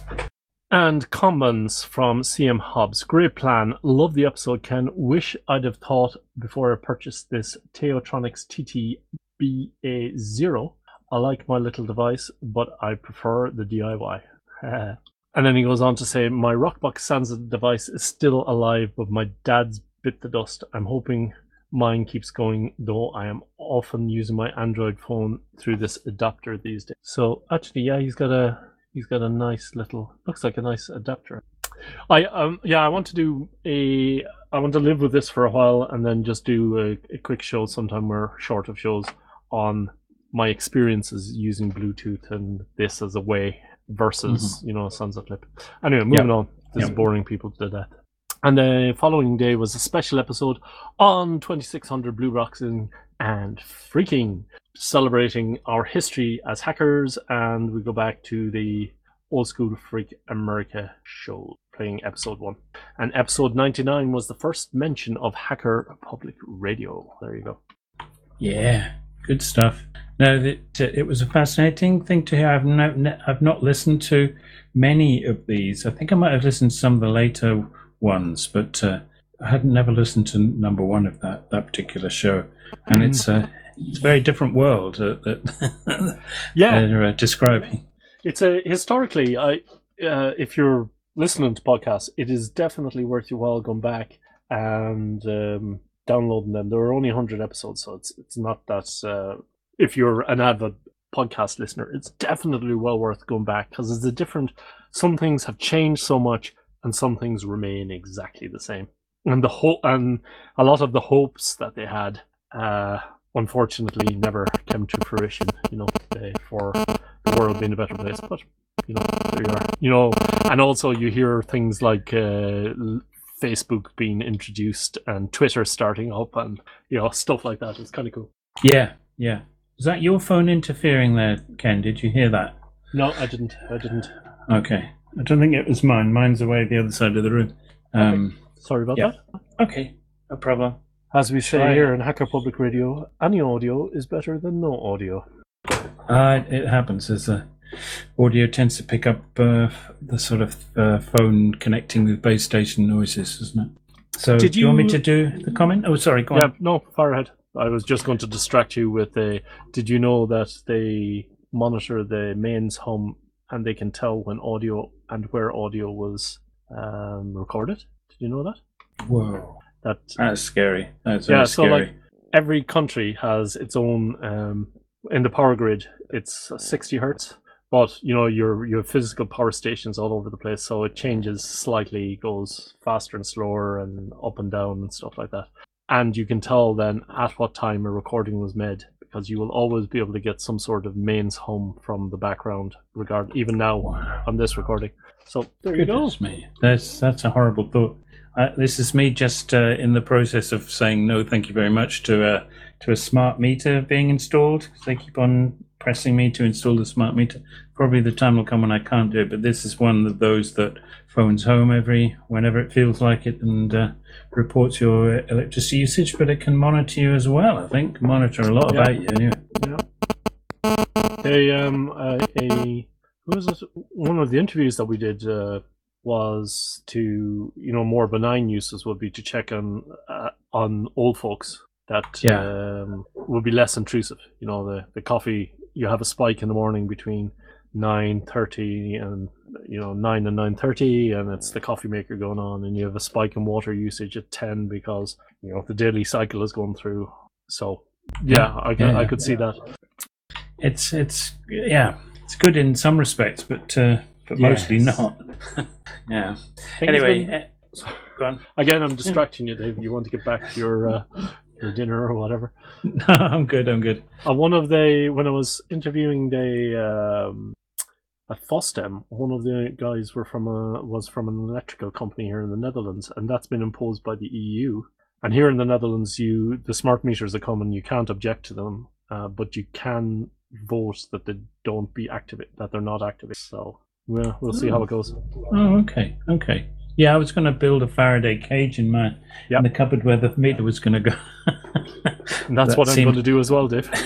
And comments from C M Hobbs. Great plan. Love the episode, Ken. Wish I'd have thought before I purchased this Teotronics T T B A zero. I like my little device, but I prefer the D I Y. And then he goes on to say, my Rockbox Sansa device is still alive, but my dad's bit the dust. I'm hoping mine keeps going, though I am often using my Android phone through this adapter these days. So actually, yeah, he's got a he's got a nice little, looks like a nice adapter. I um yeah, I want to do a I want to live with this for a while and then just do a, a quick show sometime. We're short of shows on my experiences using Bluetooth and this as a way versus mm-hmm. you know Sansa Clip. Anyway, moving yep. on. This yep. is boring people to death. And the following day was a special episode on twenty-six hundred Blue Boxing and Freaking, celebrating our history as hackers, and we go back to the Old School Freak America show, playing episode one. And episode ninety-nine was the first mention of Hacker Public Radio. There you go. Yeah, good stuff. No, it, it was a fascinating thing to hear. I've no, ne- I've not listened to many of these. I think I might have listened to some of the later ones, but uh, I hadn't never listened to number one of that that particular show. And mm. it's a it's a very different world uh, that yeah. they're uh, describing. It's a historically, I uh, if you're listening to podcasts, it is definitely worth your while going back and um, downloading them. There are only one hundred episodes, so it's it's not that. Uh, if you're an avid podcast listener, it's definitely well worth going back because it's a different. Some things have changed so much, and some things remain exactly the same. And the hope, and a lot of the hopes that they had, uh, unfortunately, never came to fruition. You know, uh, for the world being a better place. But you know, there you are. You know, and also you hear things like uh, Facebook being introduced and Twitter starting up, and you know, stuff like that. It's kind of cool. Yeah, yeah. Was that your phone interfering there, Ken? Did you hear that? No, I didn't. I didn't. Okay. I don't think it was mine. Mine's away the other side of the room. Um, okay. Sorry about yeah. that. Okay, no problem. As we say Sorry. Here in Hacker Public Radio, any audio is better than no audio. Uh, it happens. As uh, audio tends to pick up uh, the sort of uh, phone connecting with base station noises, doesn't it? So, Did do you... you want me to do the comment? Oh, sorry, go yeah, on. No, far ahead. I was just going to distract you with a. Did you know that they monitor the mains hum and they can tell when audio and where audio was um, recorded? Did you know that? Whoa, that that's scary. That's yeah. very So scary. like every country has its own. Um, in the power grid, it's sixty hertz, but you know your your physical power stations all over the place, so it changes slightly, goes faster and slower, and up and down and stuff like that. And you can tell then at what time a recording was made, because you will always be able to get some sort of mains hum from the background, regard even now wow. on this recording. So there Goodness you go. Me. That's that's a horrible thought. Uh, this is me just uh, in the process of saying no, thank you very much to a to a smart meter being installed, because they keep on pressing me to install the smart meter. Probably the time will come when I can't do it, but this is one of those that phones home every whenever it feels like it and uh, reports your electricity usage, but it can monitor you as well. I think monitor a lot yeah. about you anyway. Yeah. A um uh, a who was it? One of the interviews that we did uh, was to you know more benign uses would be to check on uh, on old folks that yeah. um, would be less intrusive. You know the the coffee. You have a spike in the morning between nine thirty and you know nine and nine thirty, and it's the coffee maker going on, and you have a spike in water usage at ten because you know the daily cycle is going through. So yeah, I could, yeah, I could see yeah. that. It's it's yeah, it's good in some respects, but uh, but yes. mostly not. yeah. Things anyway, been... uh, go on. Again, I'm distracting you, Dave. You want to get back to your. Uh, your dinner or whatever. No, I'm good. I'm good. Uh, one of the when I was interviewing the um, at Fostem, one of the guys were from a was from an electrical company here in the Netherlands, and that's been imposed by the E U. And here in the Netherlands, you the smart meters are coming. You can't object to them, uh, but you can vote that they don't be activate that they're not activated. So we'll we'll see oh. how it goes. Oh, okay, okay. Yeah, I was going to build a Faraday cage in my yep. in the cupboard where the meter was going to go. And that's that what seemed... I'm going to do as well, Dave.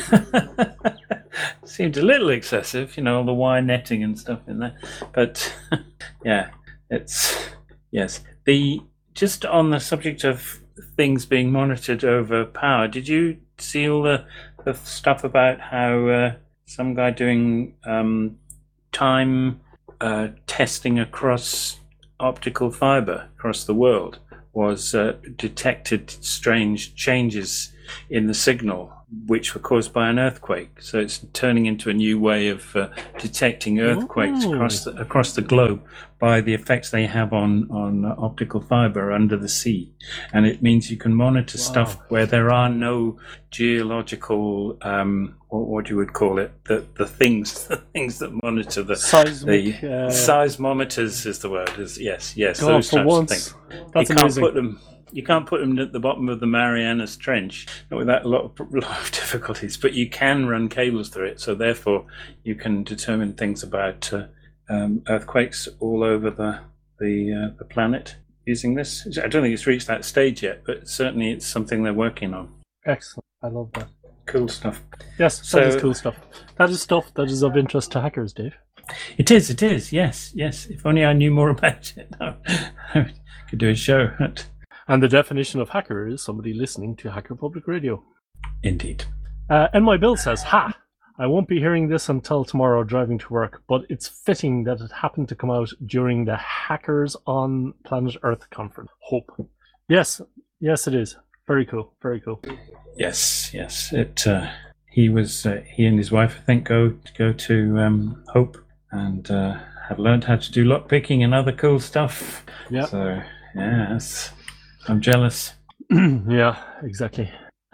Seemed a little excessive, you know, all the wire netting and stuff in there. But yeah, it's yes. The just on the subject of things being monitored over power, did you see all the, the stuff about how uh, some guy doing um, time uh, testing across optical fiber across the world was uh, detected strange changes in the signal which were caused by an earthquake. So it's turning into a new way of uh, detecting earthquakes Ooh. across the, across the globe by the effects they have on, on uh, optical fiber under the sea. And it means you can monitor wow. stuff where there are no geological, um, what, what you would call it, the, the things the things that monitor the... Seismic... The, uh... Seismometers is the word. Is, yes, yes, God, those for types once, of things. That's you can't amazing. put them... You can't put them at the bottom of the Marianas Trench, not without a lot of, a lot of difficulties, but you can run cables through it, so therefore you can determine things about uh, um, earthquakes all over the the, uh, the planet using this. I don't think it's reached that stage yet, but certainly it's something they're working on. Excellent. I love that. cool stuff. Yes, So- that is cool stuff. That is stuff that is of interest to hackers, Dave. It is, it is, yes, yes. If only I knew more about it. I could do a show. And the definition of hacker is somebody listening to Hacker Public Radio. Indeed. Uh, and my Bill says, ha! I won't be hearing this until tomorrow driving to work, but it's fitting that it happened to come out during the Hackers on Planet Earth conference. Hope. Yes, yes, it is. Very cool, very cool. Yes, yes. It. Uh, he was. Uh, he and his wife, I think, go go to um, Hope and uh, have learned how to do lockpicking and other cool stuff. Yeah. So yes, I'm jealous. Yeah, exactly.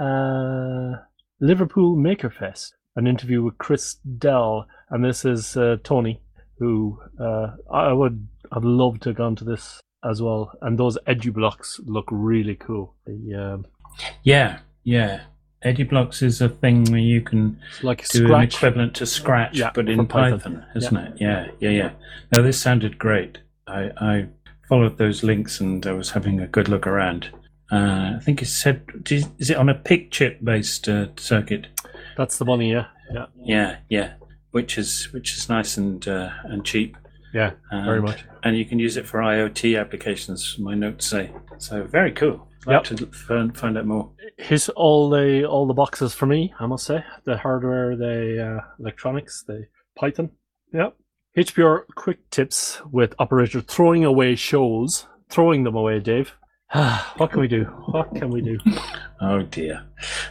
Uh, Liverpool Makerfest, an interview with Chris Dell, and this is uh, Tony, who uh, I would I'd love to have gone to this as well. And those edgy blocks look really cool. The, um, Yeah, yeah. EduBlocks is a thing where you can it's like do an Scratch. equivalent to Scratch, Yeah, but for in Python. Python, isn't it? Yeah, yeah, yeah. No, this sounded great. I, I followed those links and I was having a good look around. Uh, I think it said, is it on a PIC chip based uh, circuit? That's the money, yeah, yeah, Yeah, yeah. Which is which is nice and uh, and cheap. yeah. And, Very much. And you can use it for IoT applications. My notes say so. Very cool. I'd Yep. like to find, find out more. His all the all the boxes for me, I must say. The hardware, the uh, electronics, the Python. Yep. H P R quick tips with operator throwing away shows. Throwing them away, Dave. What can we do? What can we do? Oh dear.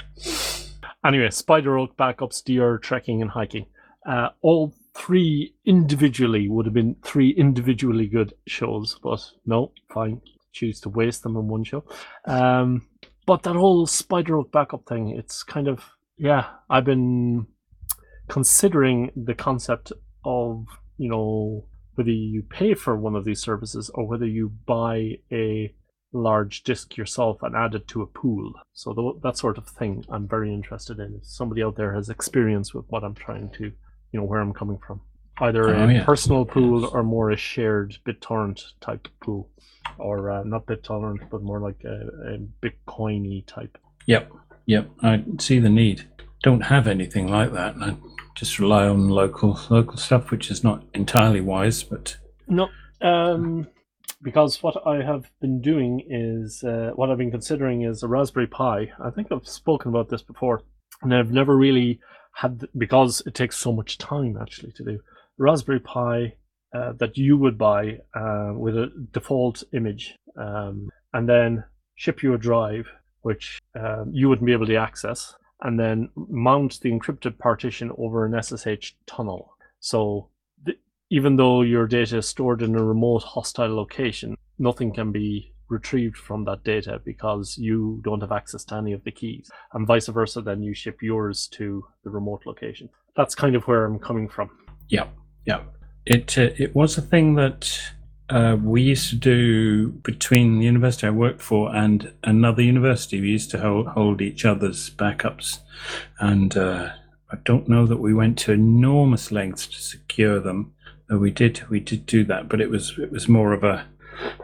Anyway, Spider Oak backups, deer, trekking, and hiking. Uh, all three individually would have been three individually good shows, but no, fine. Choose to waste them in one show. Um, but that whole Spider Oak backup thing, it's kind of, yeah, I've been considering the concept of, you know, whether you pay for one of these services or whether you buy a large disk yourself and add it to a pool. So th- that sort of thing I'm very interested in. If somebody out there has experience with what I'm trying to, you know, where I'm coming from. Either Oh, a yeah. personal pool or more a shared BitTorrent type pool. Or uh, not BitTorrent, but more like a, a Bitcoin-y type. Yep, yep. I see the need. Don't have anything like that. I just rely on local local stuff, which is not entirely wise, but No, um, because what I have been doing is, uh, what I've been considering is a Raspberry Pi. I think I've spoken about this before, and I've never really had, because it takes so much time actually to do, Raspberry Pi uh, that you would buy uh, with a default image, um, and then ship you a drive, which um, you wouldn't be able to access, and then mount the encrypted partition over an S S H tunnel. So th- even though your data is stored in a remote hostile location, nothing can be retrieved from that data because you don't have access to any of the keys, and vice versa, then you ship yours to the remote location. That's kind of where I'm coming from. yeah, yeah. It uh, it was a thing that uh, we used to do between the university I worked for and another university. We used to hold, hold each other's backups, and uh, I don't know that we went to enormous lengths to secure them. Though we did we did do that, but it was it was more of a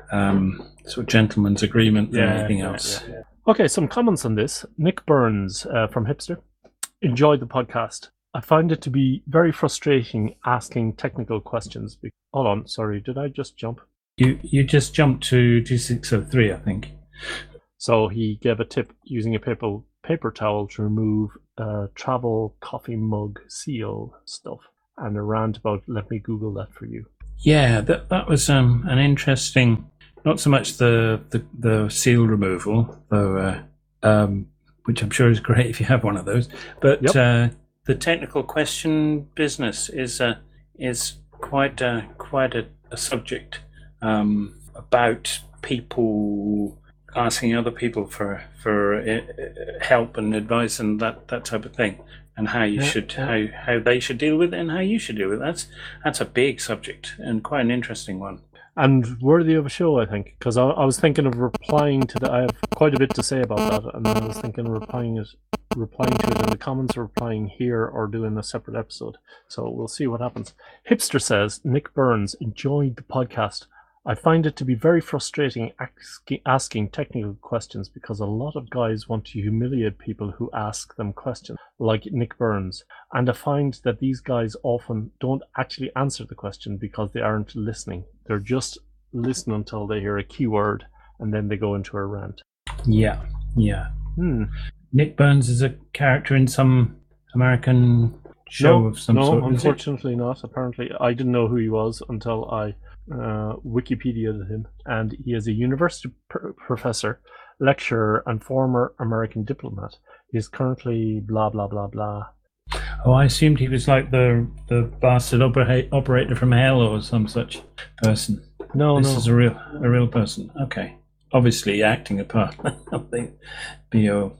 um, sort of gentleman's agreement than anything else. yeah, yeah. Okay, some comments on this. Nick Burns uh, from Hipster. Enjoyed the podcast. I find it to be very frustrating asking technical questions. Be- Hold on, sorry, did I just jump? You you just jumped to G six oh three, I think. So he gave a tip using a paper paper towel to remove uh, travel coffee mug seal stuff, and a rant about let me Google that for you. Yeah, that that was um, an interesting. Not so much the the, the seal removal, though, uh, um, which I'm sure is great if you have one of those. But Yep. uh, the technical question business is uh, is quite uh, quite a, a subject um, about people asking other people for for uh, help and advice and that, that type of thing, and how you Yeah, should yeah. how how they should deal with it and how you should deal with it. That's that's a big subject and quite an interesting one. And worthy of a show, I think, because I, I was thinking of replying to that. I have quite a bit to say about that, and I was thinking of replying it, replying to it in the comments, or replying here, or doing a separate episode. So we'll see what happens. Hipster says, Nick Burns enjoyed the podcast. I find it to be very frustrating asking, asking technical questions because a lot of guys want to humiliate people who ask them questions, like Nick Burns. And I find that these guys often don't actually answer the question because they aren't listening. They're just listening until they hear a keyword and then they go into a rant. Yeah, yeah. Hmm. Nick Burns is a character in some American show no, of some no, sort. No, unfortunately not. Apparently, I didn't know who he was until I uh, Wikipedia'd him, and he is a university pr- professor, lecturer, and former American diplomat. He is currently blah blah blah blah. Oh, I assumed he was like the the bastard opera- operator from hell or some such person. No, this no. is a real a real person. Okay, obviously acting a part. B O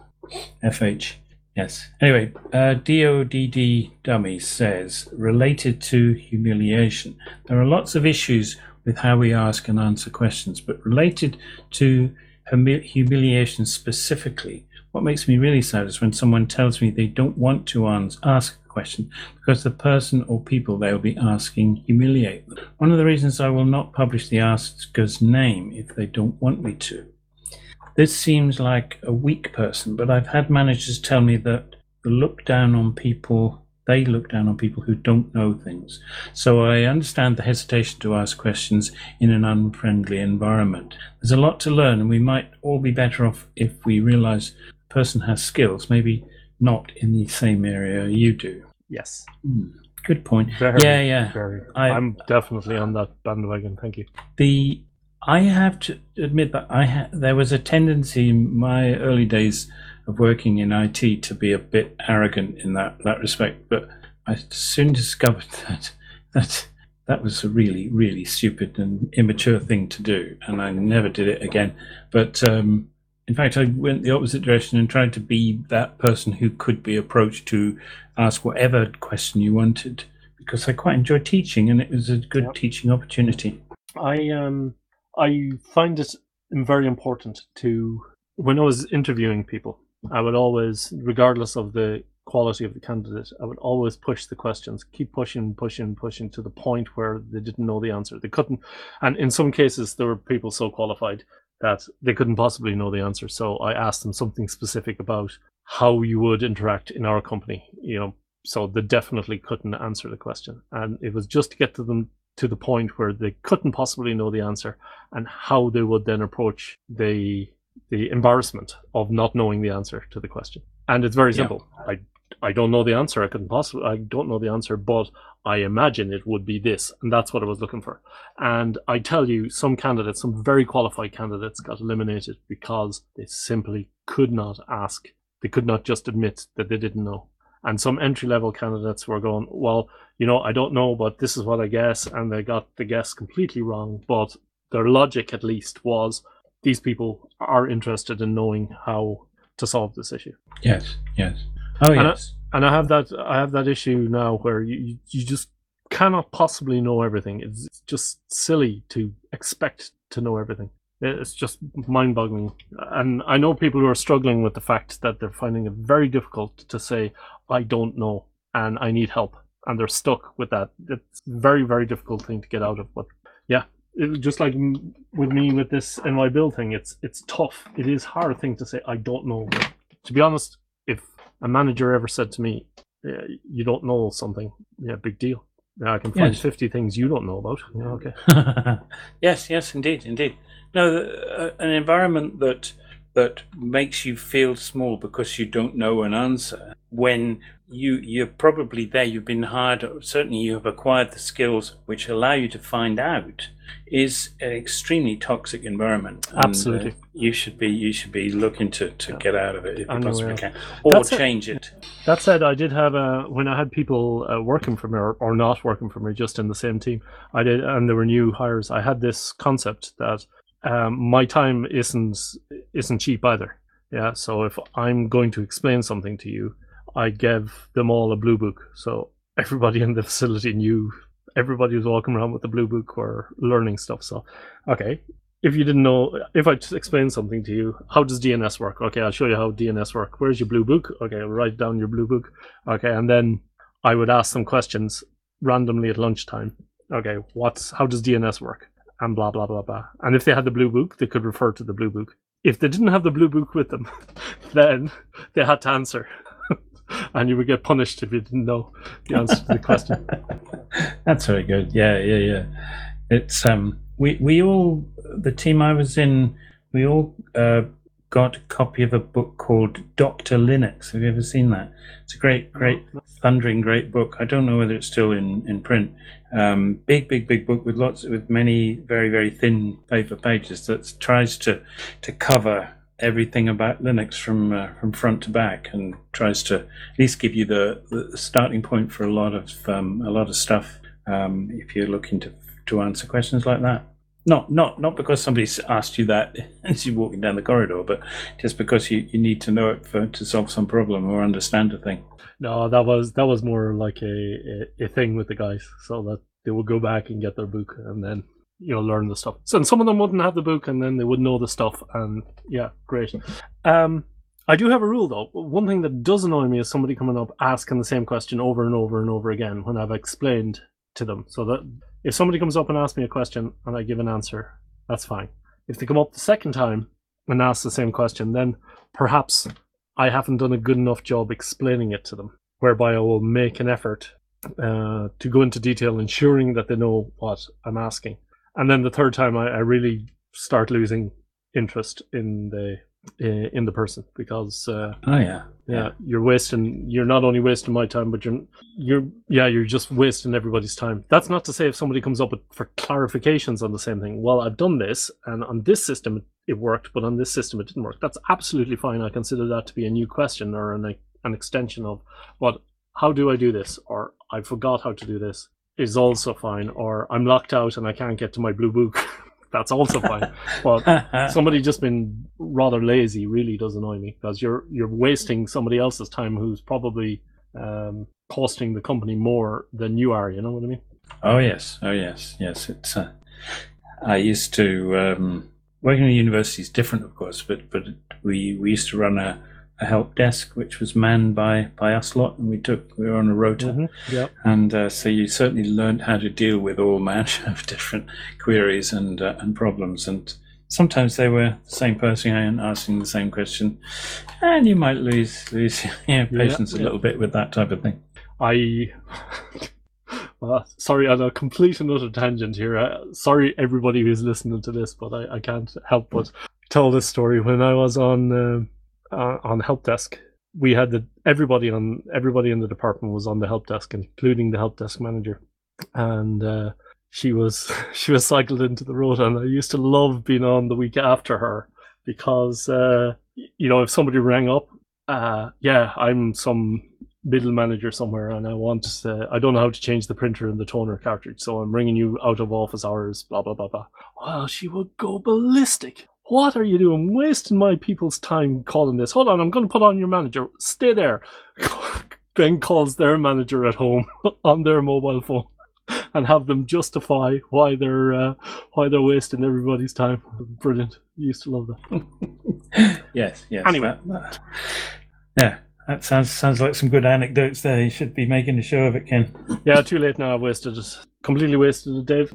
F H. Yes. Anyway, uh, D O D D Dummy says, related to humiliation, there are lots of issues with how we ask and answer questions, but related to humi- humiliation specifically, what makes me really sad is when someone tells me they don't want to ans- ask a question because the person or people they will be asking humiliate them. One of the reasons I will not publish the asker's name if they don't want me to. This seems like a weak person, but I've had managers tell me that they look down on people, they look down on people who don't know things. So I understand the hesitation to ask questions in an unfriendly environment. There's a lot to learn, and we might all be better off if we realize the person has skills, maybe not in the same area you do. Yes. Hmm. Good point. Very, yeah, yeah. Very. I, I'm definitely on that bandwagon. Thank you. The I have to admit that I ha- there was a tendency in my early days of working in I T to be a bit arrogant in that, that respect, but I soon discovered that that that was a really, really stupid and immature thing to do, and I never did it again. But um, in fact, I went the opposite direction and tried to be that person who could be approached to ask whatever question you wanted, because I quite enjoyed teaching, and it was a good yep. teaching opportunity. I um. I find it very important to, when I was interviewing people, I would always, regardless of the quality of the candidate, I would always push the questions, keep pushing, pushing, pushing to the point where they didn't know the answer. They couldn't, and in some cases, there were people so qualified that they couldn't possibly know the answer. So I asked them something specific about how you would interact in our company, you know, so they definitely couldn't answer the question. And it was just to get to them to the point where they couldn't possibly know the answer and how they would then approach the the embarrassment of not knowing the answer to the question. And it's very simple. Yeah. I I don't know the answer. I couldn't possibly I don't know the answer, but I imagine it would be this. And that's what I was looking for. And I tell you, some candidates, some very qualified candidates got eliminated because they simply could not ask. They could not just admit that they didn't know. And some entry-level candidates were going, well, you know, I don't know, but this is what I guess. And they got the guess completely wrong. But their logic, at least, was these people are interested in knowing how to solve this issue. Yes, yes. Oh, and yes. I, and I have that I have that issue now where you, you just cannot possibly know everything. It's just silly to expect to know everything. It's just mind-boggling. And I know people who are struggling with the fact that they're finding it very difficult to say, I don't know, and I need help. And they're stuck with that. It's a very, very difficult thing to get out of. But yeah, it, just like with me with this N Y Build thing, it's it's tough. It is a hard thing to say, I don't know. But to be honest, if a manager ever said to me, yeah, you don't know something, yeah, big deal. Yeah, I can find yes. fifty things you don't know about. Yeah, okay. yes, yes, indeed, indeed. No, uh, an environment that that makes you feel small because you don't know an answer, when you, you're probably there, you've been hired, certainly you have acquired the skills which allow you to find out, is an extremely toxic environment. Absolutely. And, uh, you should be you should be looking to, to yeah. get out of it if you possibly can, or That's change it. it. That said, I did have a, when I had people uh, working for me or, or not working for me, just in the same team, I did, and there were new hires, I had this concept that Um, my time isn't isn't cheap either. Yeah, so if I'm going to explain something to you, I gave them all a blue book. So everybody in the facility knew, everybody was walking around with the blue book or learning stuff. So, okay, if you didn't know, if I just explain something to you, how does D N S work? Okay, I'll show you how D N S work. Where's your blue book? Okay, I'll write down your blue book. Okay, and then I would ask them questions randomly at lunchtime. Okay, what's how does D N S work? and blah, blah, blah, blah. And if they had the blue book, they could refer to the blue book. If they didn't have the blue book with them, then they had to answer. And you would get punished if you didn't know the answer to the question. That's very good. Yeah, yeah, yeah. It's um, we we all the team I was in, we all uh, got a copy of a book called Doctor Linux. Have you ever seen that? It's a great, great, thundering great book. I don't know whether it's still in in print. Um, big, big, big book with lots with many very, very thin paper pages that tries to to cover everything about Linux from uh, from front to back, and tries to at least give you the, the starting point for a lot of um, a lot of stuff um, if you're looking to to answer questions like that. Not not not because somebody's asked you that as you're walking down the corridor, but just because you, you need to know it for to solve some problem or understand a thing. No, that was that was more like a, a, a thing with the guys, so that they would go back and get their book and then, you know, learn the stuff. So and some of them wouldn't have the book, and then they would know the stuff. And yeah, great. Um, I do have a rule though. One thing that does annoy me is somebody coming up asking the same question over and over and over again when I've explained to them. So that if somebody comes up and asks me a question and I give an answer, that's fine. If they come up the second time and ask the same question, then perhaps I haven't done a good enough job explaining it to them, whereby I will make an effort uh, to go into detail, ensuring that they know what I'm asking. And then the third time, I, I really start losing interest in the uh, in the person, because uh, oh yeah. yeah, yeah, you're wasting. You're not only wasting my time, but you're you're yeah, you're just wasting everybody's time. That's not to say if somebody comes up with for clarifications on the same thing. Well, I've done this, and on this system it, it worked, but on this system it didn't work. That's absolutely fine. I consider that to be a new question or an an extension of what. How do I do this? Or I forgot how to do this. Is also fine. Or I'm locked out and I can't get to my blue book. That's also fine. But somebody just been rather lazy really does annoy me, because you're you're wasting somebody else's time who's probably um, costing the company more than you are. You know what I mean? Oh yes, oh yes, yes. It's. Uh, I used to um, working in a university is different, of course, but but we we used to run a. a help desk which was manned by by us lot, and we took we were on a rota. Mm-hmm. Yep. And uh, so you certainly learned how to deal with all manner of different queries and uh, and problems, and sometimes they were the same person asking the same question, and you might lose lose you know, patience yep, yep. a little bit with that type of thing. I well, sorry, on a complete and utter tangent here. Uh, sorry everybody who's listening to this, but I, I can't help but tell this story. When I was on uh, Uh, on the help desk, we had the everybody on everybody in the department was on the help desk, including the help desk manager, and uh, she was she was cycled into the rota, and I used to love being on the week after her, because uh, you know, if somebody rang up, uh, yeah, I'm some middle manager somewhere, and I want uh, I don't know how to change the printer and the toner cartridge, so I'm ringing you out of office hours, blah blah blah blah. Well, she would go ballistic. What are you doing? Wasting my people's time calling this. Hold on, I'm going to put on your manager. Stay there. Then calls their manager at home on their mobile phone and have them justify why they're uh, why they're wasting everybody's time. Brilliant. I used to love that. yes, yes. Anyway. That, that, yeah, that sounds sounds like some good anecdotes there. You should be making a show of it, Ken. Yeah, too late now. I've wasted it. Completely wasted it, Dave.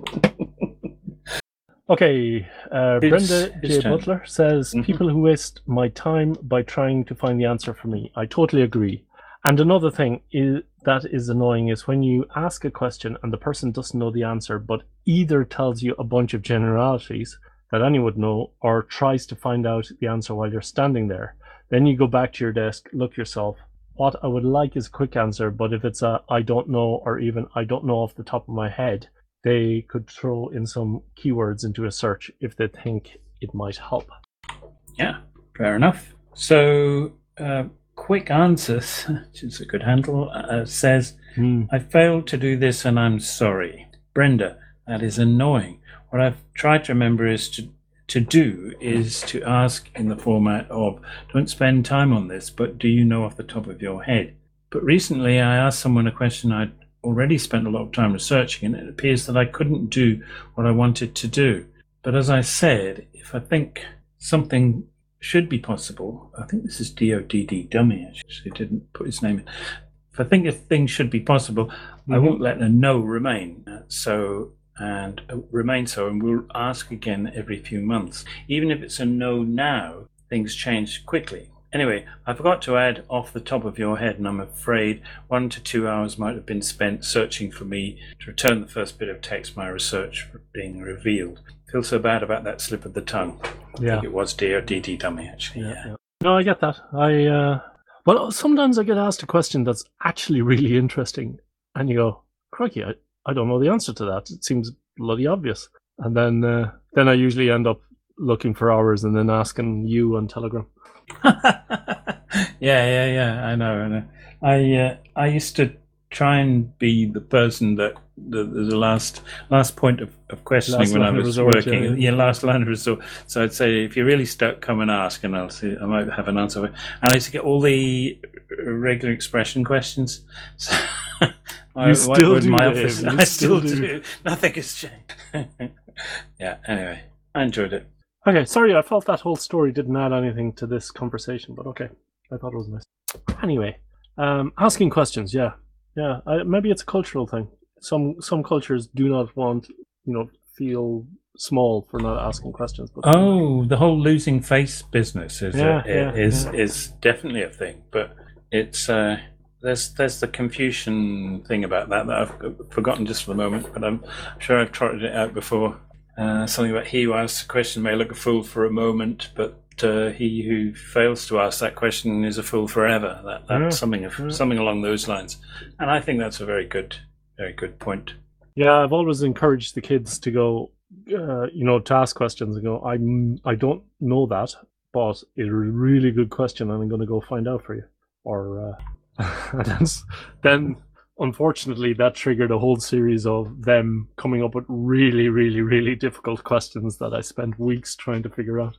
Okay, uh, It's- Brenda it's J. time. Butler says, Mhm. people who waste my time by trying to find the answer for me. I totally agree. And another thing is, that is annoying is when you ask a question and the person doesn't know the answer, but either tells you a bunch of generalities that anyone would know, or tries to find out the answer while you're standing there. Then you go back to your desk, look yourself. What I would like is a quick answer, but if it's a I don't know, or even I don't know off the top of my head, they could throw in some keywords into a search if they think it might help. Yeah, fair enough. So, uh, quick answers, which is a good handle, uh, says, Hmm. I failed to do this and I'm sorry. Brenda, that is annoying. What I've tried to remember is to to do is to ask in the format of, don't spend time on this, but do you know off the top of your head? But recently I asked someone a question I'd already spent a lot of time researching, and it appears that I couldn't do what I wanted to do. But as I said, if I think something should be possible, I think this is D O D D dummy, actually didn't put his name in. If I think a thing should be possible, mm-hmm. I won't let a no remain. Uh, so and remain so, and we'll ask again every few months. Even if it's a no now, things change quickly. Anyway, I forgot to add off the top of your head, and I'm afraid one to two hours might have been spent searching for me to return the first bit of text, my research being revealed. Feel so bad about that slip of the tongue. I Yeah. think it was Dear D D Dummy, actually. Yeah, Yeah. yeah. No, I get that. I uh, well, sometimes I get asked a question that's actually really interesting, and you go, "Crikey, I, I don't know the answer to that. It seems bloody obvious." And then uh, then I usually end up looking for hours and then asking you on Telegram. yeah, yeah, yeah. I know. I know. I uh, I used to try and be the person that the, the last last point of, of questioning Last when I line of was resort, working. yeah. Yeah, last line of resort. So I'd say, if you're really stuck, come and ask, and I'll see. I might have an answer. And I used to get all the regular expression questions. So I, You still do, my Dave. office. You I still still do. do. Nothing has changed. Yeah. Anyway, I enjoyed it. Okay, sorry, I felt that whole story didn't add anything to this conversation, but okay, I thought it was nice. Anyway, um, asking questions, yeah, yeah. I, maybe it's a cultural thing. Some some cultures do not want, you know, feel small for not asking questions. But Oh, the whole losing face business is Yeah, a, yeah, is yeah. is definitely a thing, but it's uh, there's there's the Confucian thing about that that I've forgotten just for the moment, but I'm sure I've trotted it out before. Uh, something about he who asks a question may look a fool for a moment, but uh, he who fails to ask that question is a fool forever. That that's Yeah, something of yeah. something along those lines, and I think that's a very good very good point. yeah, I've always encouraged the kids to go, uh, you know, to ask questions and go, I'm I don't know that, but it's a really good question, and I'm going to go find out for you. Or uh, and then, then unfortunately, that triggered a whole series of them coming up with really, really, really difficult questions that I spent weeks trying to figure out.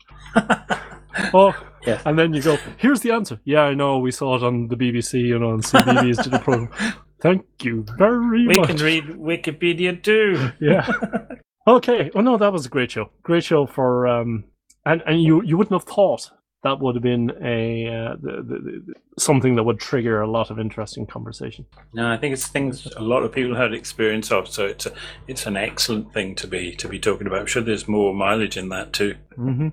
Oh, Yeah. and then you go, here's the answer. Yeah, I know, we saw it on the B B C, you know, on C B B's did a program. Thank you very We much. can read Wikipedia too. Yeah. Okay. Oh no, that was a great show. Great show for um, and and you you wouldn't have thought that would have been a uh, the, the, the, something that would trigger a lot of interesting conversation. No, I think it's things a lot of people had experience of, so it's a, it's an excellent thing to be to be talking about. I'm sure there's more mileage in that too. Mm-hmm.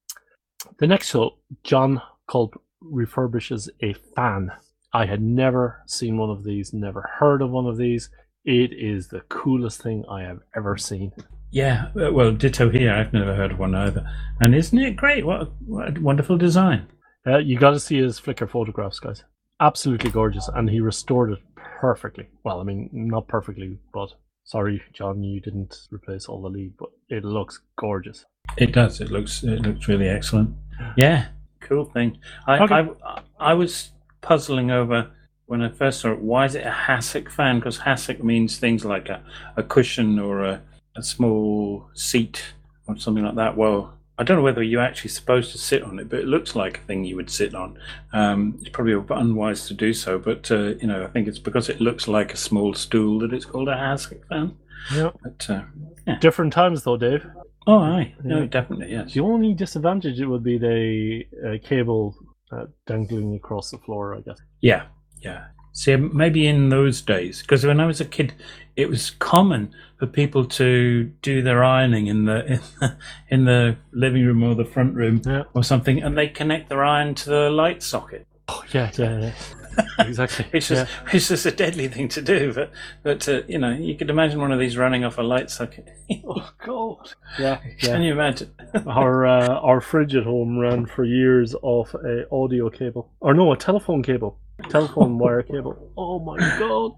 The next show, John Culp refurbishes a fan. I had never seen one of these, never heard of one of these. It is the coolest thing I have ever seen. Yeah, uh, well, ditto here. I've never heard of one either. And isn't it great? What a, what a wonderful design. Uh, you got to see his Flickr photographs, guys. Absolutely gorgeous, and he restored it perfectly. Well, I mean, not perfectly, but sorry, John, you didn't replace all the lead, but it looks gorgeous. It does. It looks it looks really excellent. Yeah, cool thing. I Okay. I, I was puzzling over when I first saw it. Why is it a hassock fan? Because hassock means things like a, a cushion or a, a small seat or something like that. Well, I don't know whether you're actually supposed to sit on it, but it looks like a thing you would sit on. Um, it's probably unwise to do so, but uh, you know, I think it's because it looks like a small stool that it's called a hassock fan. Yeah. But uh, Different times, though, Dave. oh, aye, no, Yeah. definitely, yes. The only disadvantage it would be the uh, cable uh, dangling across the floor, I guess. Yeah, yeah. See, maybe in those days, because when I was a kid, it was common for people to do their ironing in the in the, in the living room or the front room Yeah. or something, and they connect their iron to the light socket. Oh, yeah, yeah, yeah. Exactly. It's just it's just a deadly thing to do, but but uh, you know, you could imagine one of these running off a light socket. Oh, God. Yeah, Can yeah. you imagine? Our uh, our fridge at home ran for years off a audio cable, or no, a telephone cable, telephone wire cable. Oh my God!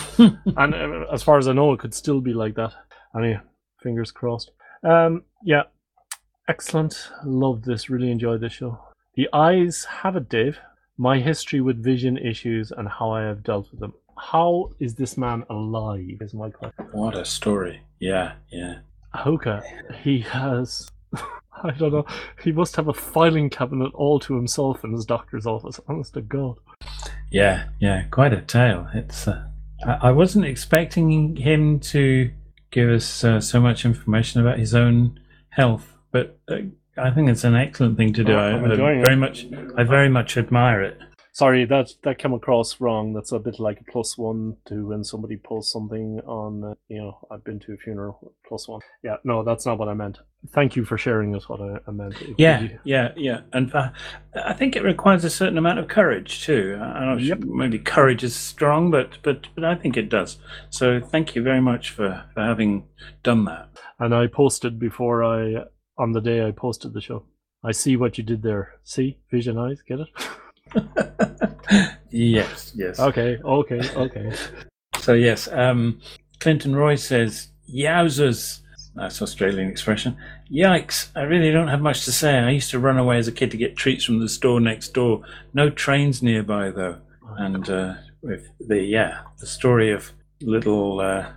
And uh, as far as I know, it could still be like that. Anyway, fingers crossed. Um, yeah, excellent. Loved this. Really enjoyed this show. The eyes have it, Dave. My history with vision issues and how I have dealt with them. How is this man alive? Is my question. What a story! Yeah, yeah. Hoka, he has, I don't know, he must have a filing cabinet all to himself in his doctor's office, honest to God. Yeah, yeah, quite a tale. It's. Uh, I I wasn't expecting him to give us uh, so much information about his own health, but uh, I think it's an excellent thing to do. Oh, I, I'm I enjoying very it. much, I very much admire it. Sorry, that that came across wrong. That's a bit like a plus one to when somebody posts something on, uh, you know, I've been to a funeral, plus one. Yeah, no, that's not what I meant. Thank you for sharing is what I, I meant. It Yeah, really- yeah, yeah. And uh, I think it requires a certain amount of courage too. I don't know, Yep. maybe courage is strong, but, but, but I think it does. So thank you very much for, for having done that. And I posted before I, on the day I posted the show. I see what you did there. See? Vision eyes, get it? Yes, yes. Okay, okay, okay. So yes, um, Clinton Roy says, "Yowzers." That's Australian expression. Yikes! I really don't have much to say. I used to run away as a kid to get treats from the store next door. No trains nearby though. And uh, with the yeah, the story of little. Uh,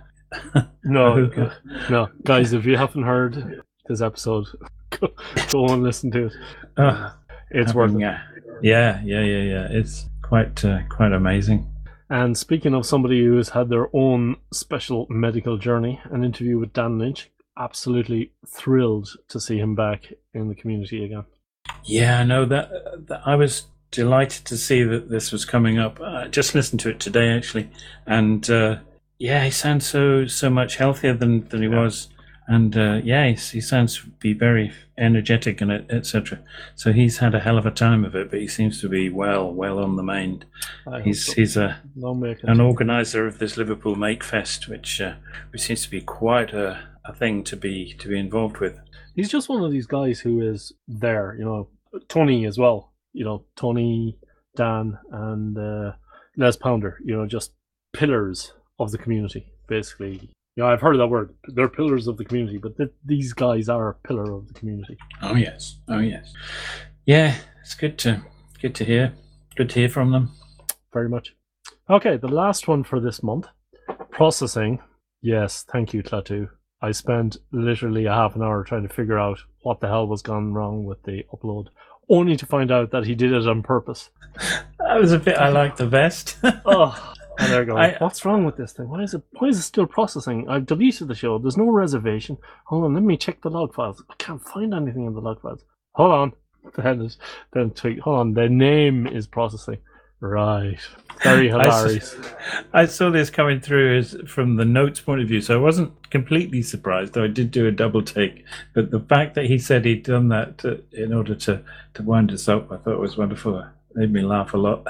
No, no, guys, if you haven't heard this episode, go, go and listen to it. uh, It's worth it. Yeah, yeah, yeah, yeah, yeah. It's quite uh, quite amazing. And speaking of somebody who has had their own special medical journey, an interview with Dan Lynch. Absolutely thrilled to see him back in the community again. Yeah, no, that, that I was delighted to see that this was coming up. I just listened to it today actually, and uh, yeah, he sounds so so much healthier than, than he Yeah. was, and uh, yeah, he, he sounds to be very energetic and et cetera. So he's had a hell of a time of it, but he seems to be well well on the mend. I hope He's so. he's a Long may it an continue. organizer of this Liverpool Make Fest, which uh, which seems to be quite a, a thing to be to be involved with. He's just one of these guys who is there, you know. Tony as well, you know. Tony, Dan, and uh, Les Pounder, you know, just pillars of the community, basically. You know, I've heard that word. They're pillars of the community, but th- these guys are a pillar of the community. Oh yes, oh yes, yeah. It's good to good to hear. Good to hear from them. Very much. Okay, the last one for this month. Processing. Yes, thank you, Klaatu. I spent literally a half an hour trying to figure out what the hell was gone wrong with the upload, only to find out that he did it on purpose. That was a bit I liked the best. Oh, and they're going, I- what's wrong with this thing? Why is it Why is it still processing? I've deleted the show. There's no reservation. Hold on, let me check the log files. I can't find anything in the log files. Hold on. Then, it- then tweet. Hold on, the name is processing. Right. Very I s- hilarious. I saw this coming through as from the notes point of view, so I wasn't completely surprised, though I did do a double take. But the fact that he said he'd done that to, in order to, to wind us up, I thought was wonderful. It made me laugh a lot.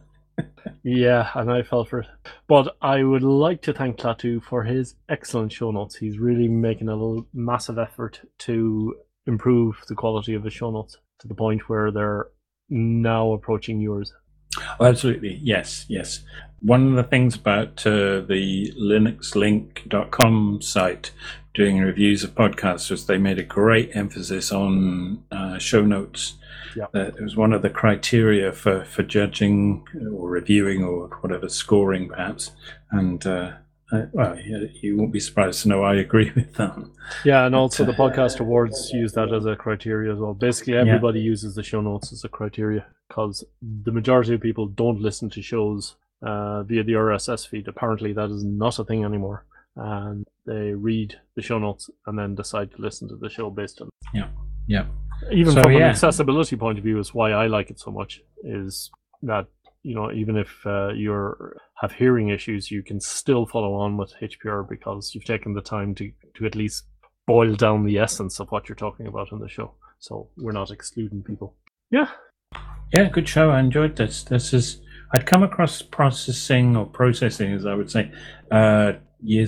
Yeah, and I fell for it. But I would like to thank Klaatu for his excellent show notes. He's really making a little massive effort to improve the quality of his show notes to the point where they're now approaching yours. Oh, absolutely, yes, yes. One of the things about uh, the linux link dot com site doing reviews of podcasts was they made a great emphasis on uh, show notes. Yeah. Uh, it was one of the criteria for, for judging or reviewing or whatever, scoring perhaps. And, uh, uh, well, you, you won't be surprised to know I agree with that. Yeah, and also uh, the podcast awards use that as a criteria as well. Basically, everybody uses the show notes as a criteria because the majority of people don't listen to shows uh, via the R S S feed. Apparently, that is not a thing anymore. And they read the show notes and then decide to listen to the show based on it. Yeah. Even So, from an yeah. accessibility point of view, is why I like it so much. Is that, you know, even if uh, you have hearing issues, you can still follow on with H P R because you've taken the time to, to at least boil down the essence of what you're talking about in the show. So we're not excluding people. Yeah. Yeah, good show. I enjoyed this. This is I'd come across processing or processing, as I would say, uh, years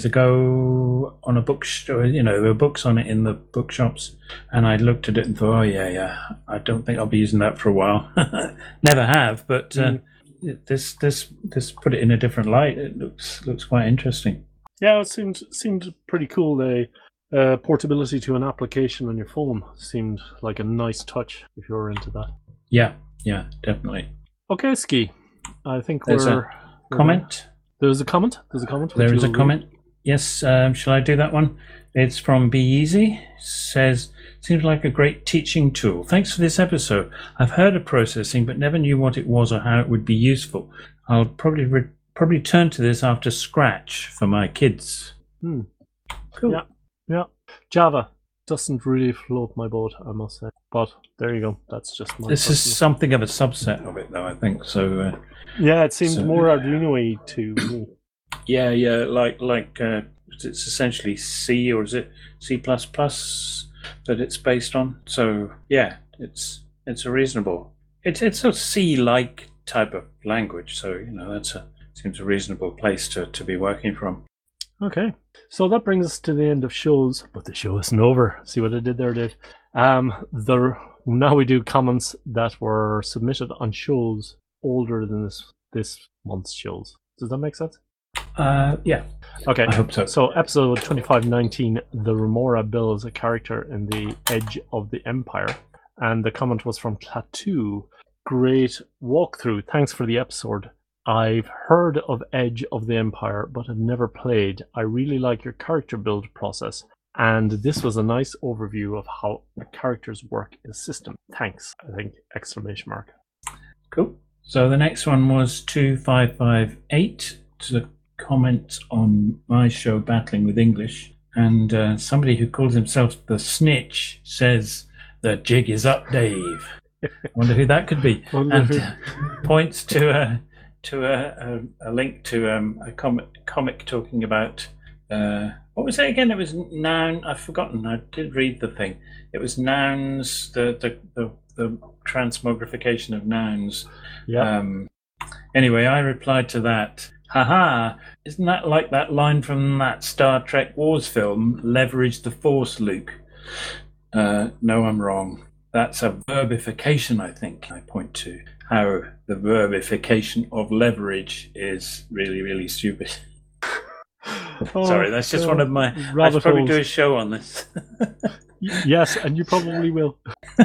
ago on a book. Sh- you know, there were books on it in the bookshops, and I looked at it and thought, oh yeah, yeah. I don't think I'll be using that for a while. Never have, but uh, this this this put it in a different light. It looks looks quite interesting. Yeah, it seemed seemed pretty cool. The uh, portability to an application on your phone seemed like a nice touch if you're into that. Yeah, yeah, definitely. Okay, Ski. I think There's we're... a we're Comment. There's a comment? There's a comment? There Would is a you read? comment. Yes, um, shall I do that one? It's from Be Easy. Says, seems like a great teaching tool. Thanks for this episode. I've heard of processing, but never knew what it was or how it would be useful. I'll probably re- probably turn to this after Scratch for my kids. Hmm. Cool. Yeah. Yeah. Java. doesn't really float my boat, I must say. But there you go. That's just my. This is personal- something of a subset of it, though, I think. So, uh, Yeah, it seemed so- more Arduino-y to me. yeah, yeah, like like uh, it's essentially C, or is it C plus plus that it's based on? So yeah, it's it's a reasonable. It's it's a C-like type of language. So you know that's a seems a reasonable place to, to be working from. Okay, so that brings us to the end of shows, but the show isn't over. See what I did there, Dave? Um, the now we do comments that were submitted on shows older than this this month's shows. Does that make sense? Uh, yeah, Okay. I hope so. So episode twenty-five nineteen, the Remora Bill is a character in the Edge of the Empire, and the comment was from Klaatu. Great walkthrough. Thanks for the episode. I've heard of Edge of the Empire, but have never played. I really like your character build process, and this was a nice overview of how the characters work in the system. Thanks, I think, exclamation mark. Cool. So the next one was two five five eight to comment on my show Battling with English, and uh, somebody who calls himself the Snitch says the jig is up, Dave. Wonder who that could be. Wonder And who- uh, points to a to a, a, a link to um, a comic comic talking about uh, what was it again? It was noun. I've forgotten. I did read the thing. It was nouns. The the the, the transmogrification of nouns. Yeah. Um, anyway, I replied to that. Haha! Isn't that like that line from that Star Trek Wars film? Leverage the Force, Luke. Uh, no, I'm wrong. That's a verbification, I think. I point to how the verbification of leverage is really, really stupid. Oh, Sorry, that's just uh, one of my. I rabbit should probably holes. do a show on this. Y- Yes, and you probably will.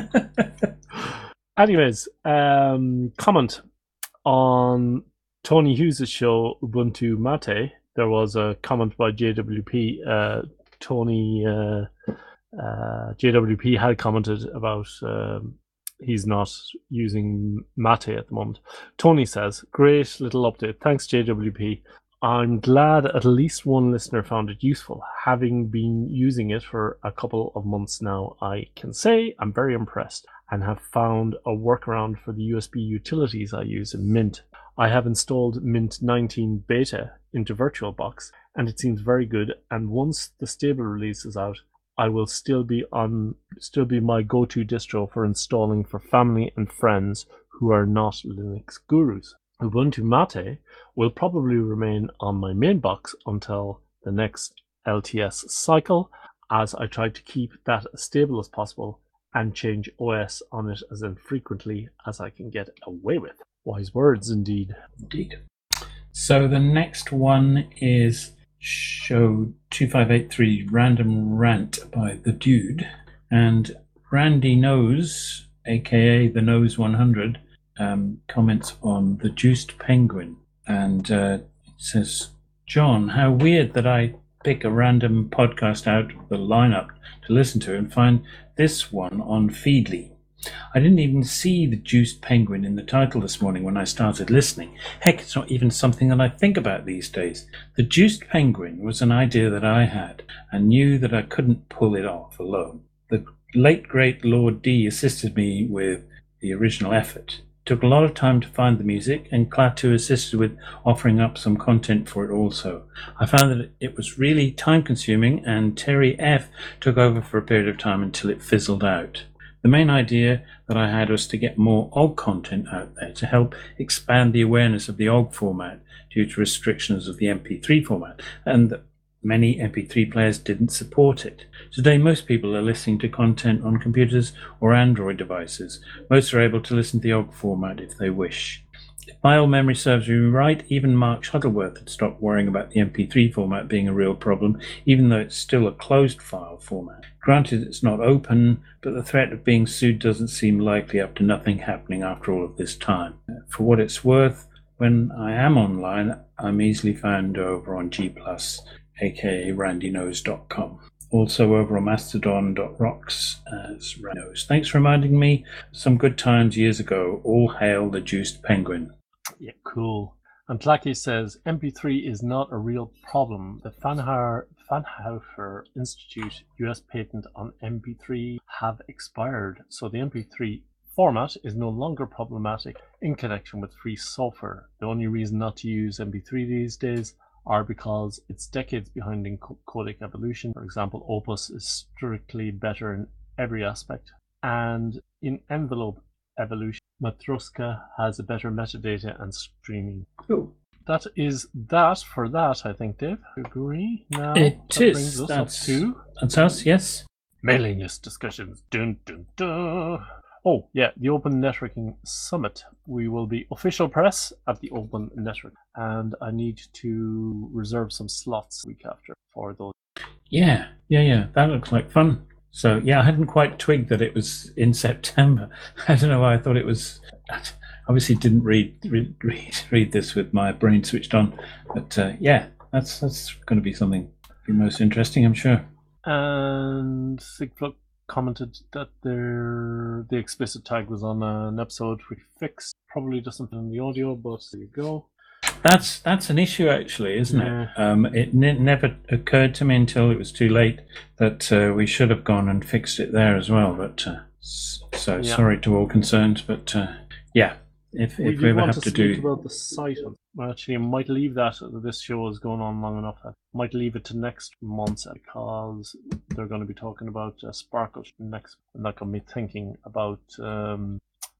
Anyways, um, comment on Tony Hughes' show Ubuntu Mate. There was a comment by J W P. Uh, Tony uh, uh, J W P had commented about um, he's not using Mate at the moment. Tony says, "Great little update. Thanks, J W P. I'm glad at least one listener found it useful. Having been using it for a couple of months now, I can say I'm very impressed and have found a workaround for the U S B utilities I use in Mint. I have installed Mint nineteen Beta into VirtualBox, and it seems very good. And once the stable release is out, I will still be on, still be my go-to distro for installing for family and friends who are not Linux gurus. Ubuntu Mate will probably remain on my main box until the next L T S cycle, as I try to keep that as stable as possible and change O S on it as infrequently as I can get away with." Wise words indeed. Indeed. So the next one is show two five eight three, Random Rant by The Dude. And Randy Knows, aka The Nose one hundred, um, comments on The Juiced Penguin. And uh, it says, "John, how weird that I pick a random podcast out of the lineup to listen to and find this one on Feedly. I didn't even see The Juiced Penguin in the title this morning when I started listening. Heck, it's not even something that I think about these days. The Juiced Penguin was an idea that I had and knew that I couldn't pull it off alone. The late, great Lord D assisted me with the original effort. It took a lot of time to find the music, and Klaatu assisted with offering up some content for it also. I found that it was really time-consuming, and Terry F took over for a period of time until it fizzled out. The main idea that I had was to get more O G content out there to help expand the awareness of the O G format due to restrictions of the M P three format, and that many M P three players didn't support it. Today, most people are listening to content on computers or Android devices. Most are able to listen to the O G format if they wish. If my old memory serves me right, even Mark Shuttleworth had stopped worrying about the M P three format being a real problem, even though it's still a closed file format. Granted, it's not open, but the threat of being sued doesn't seem likely after nothing happening after all of this time. For what it's worth, when I am online, I'm easily found over on G plus, aka randy knows dot com. Also over on mastodon dot rocks as Randy Knows. Thanks for reminding me of some good times years ago. All hail the Juiced Penguin. Yeah, cool. And Tlacky says, M P three is not a real problem. The fanfare, Fraunhofer Institute U S patent on M P three have expired, so the M P three format is no longer problematic in connection with free software. The only reason not to use M P three these days are because it's decades behind in co- codec evolution. For example, Opus is strictly better in every aspect, and in envelope evolution, Matruska has a better metadata and streaming. Cool. That is that for that, I think, Dave. Agree? No, It that is. brings us That's, up to that's us, yes. mailing list discussions. Dun, dun, dun. Oh, yeah, the Open Networking Summit. We will be official press at the Open Network, and I need to reserve some slots the week after for those. Yeah, yeah, yeah. That looks like fun. So, yeah, I hadn't quite twigged that it was in September. I don't know why I thought it was. Obviously, didn't read read read, read this with my brain switched on, but uh, yeah, that's that's going to be something be most interesting, I'm sure. And Sigflux commented that their the explicit tag was on an episode we fixed. Probably just something in the audio, but there you go. That's that's an issue, actually, isn't Yeah. it? Um, it ne- never occurred to me until it was too late that uh, we should have gone and fixed it there as well. But uh, s- so Yeah. sorry to all concerned, but uh, yeah, if We if did we ever want have to to speak do, about the site. Well, actually, I might leave that. This show is going on long enough. I might leave it to next month because they're going to be talking about uh, Sparkle next. And that got me thinking about. Um,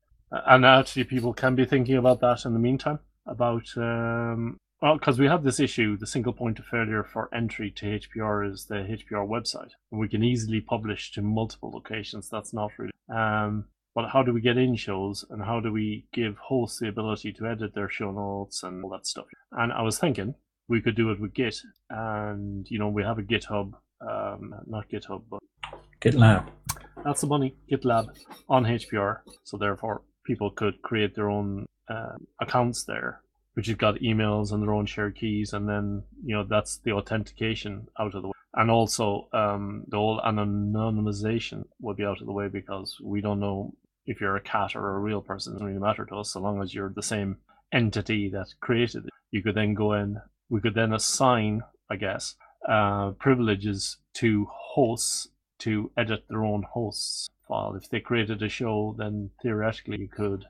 and actually, people can be thinking about that in the meantime. About um, well, because we have this issue. The single point of failure for entry to H P R is the H P R website, and we can easily publish to multiple locations. That's not really. Um, But how do we get in shows, and how do we give hosts the ability to edit their show notes and all that stuff? And I was thinking we could do it with Git, and you know we have a GitHub, um, not GitHub, but GitLab. that's the money, GitLab on H P R. So therefore, people could create their own uh, accounts there, which have got emails and their own shared keys, and then you know that's the authentication out of the way. And also, um, the whole anonymization will be out of the way because we don't know if you're a cat or a real person. It doesn't really matter to us so long as you're the same entity that created it. You could then go in, we could then assign, I guess, uh, privileges to hosts to edit their own hosts file. If they created a show, then theoretically you could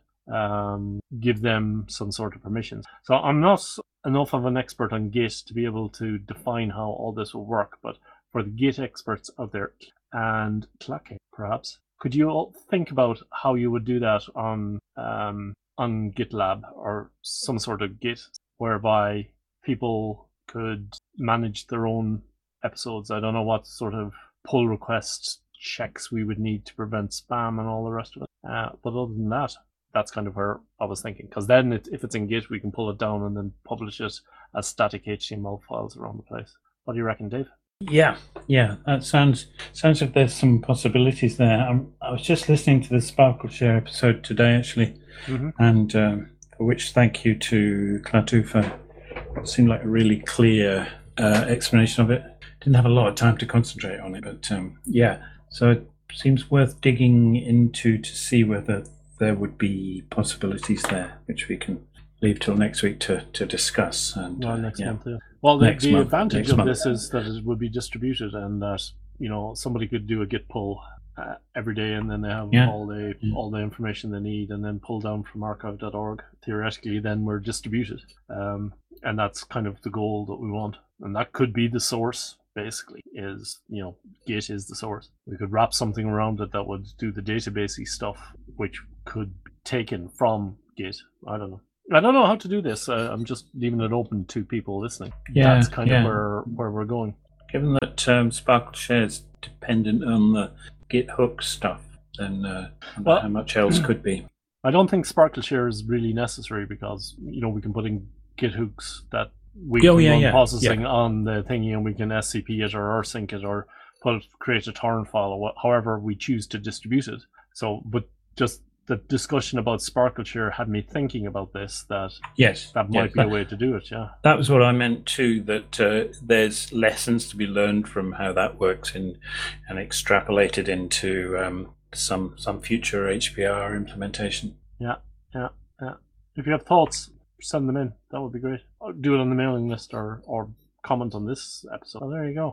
um, give them some sort of permissions. So I'm not enough of an expert on Git to be able to define how all this will work, but for the Git experts out there, and Clacking perhaps, could you all think about how you would do that on um, on GitLab or some sort of Git whereby people could manage their own episodes? I don't know what sort of pull request checks we would need to prevent spam and all the rest of it. Uh, but other than that, that's kind of where I was thinking. Because then it, if it's in Git, we can pull it down and then publish it as static H T M L files around the place. What do you reckon, Dave? Yeah, yeah, that sounds sounds like there's some possibilities there. I'm, I was just listening to the Sparkle Share episode today, actually, Mm-hmm. and um, for which thank you to Klaatu for what seemed like a really clear uh, explanation of it. Didn't have a lot of time to concentrate on it, but um, yeah, so it seems worth digging into to see whether there would be possibilities there, which we can leave till next week to, to discuss. And Well, uh, next yeah. month, yeah. Well, the, Next the month, advantage next of month. this is that it would be distributed, and that you know somebody could do a Git pull uh, every day, and then they have Yeah. all the Mm. all the information they need, and then pull down from archive dot org. Theoretically, then we're distributed, um, and that's kind of the goal that we want. And that could be the source. Basically, is you know Git is the source. We could wrap something around it that would do the databasey stuff, which could be taken from Git. I don't know. I don't know how to do this. Uh, I'm just leaving it open to people listening. Yeah, That's kind yeah. of where where we're going. Given that um, Sparkle Share is dependent on the Git hook stuff, then uh, I wonder Well- how much else could be. I don't think Sparkle Share is really necessary because you know we can put in Git hooks that we Oh, can yeah, run yeah, processing on the thingy, and we can S C P it or rsync it or put create a torrent file or what, however we choose to distribute it. So, but just the discussion about Sparkle Share had me thinking about this. That Yes, that yes, might be a that- way to do it. Yeah. That was what I meant too, that uh, there's lessons to be learned from how that works in, and extrapolated into um, some some future H P R implementation. Yeah, yeah, yeah. If you have thoughts, send them in. That would be great. Or do it on the mailing list or, or comment on this episode. Oh, there you go.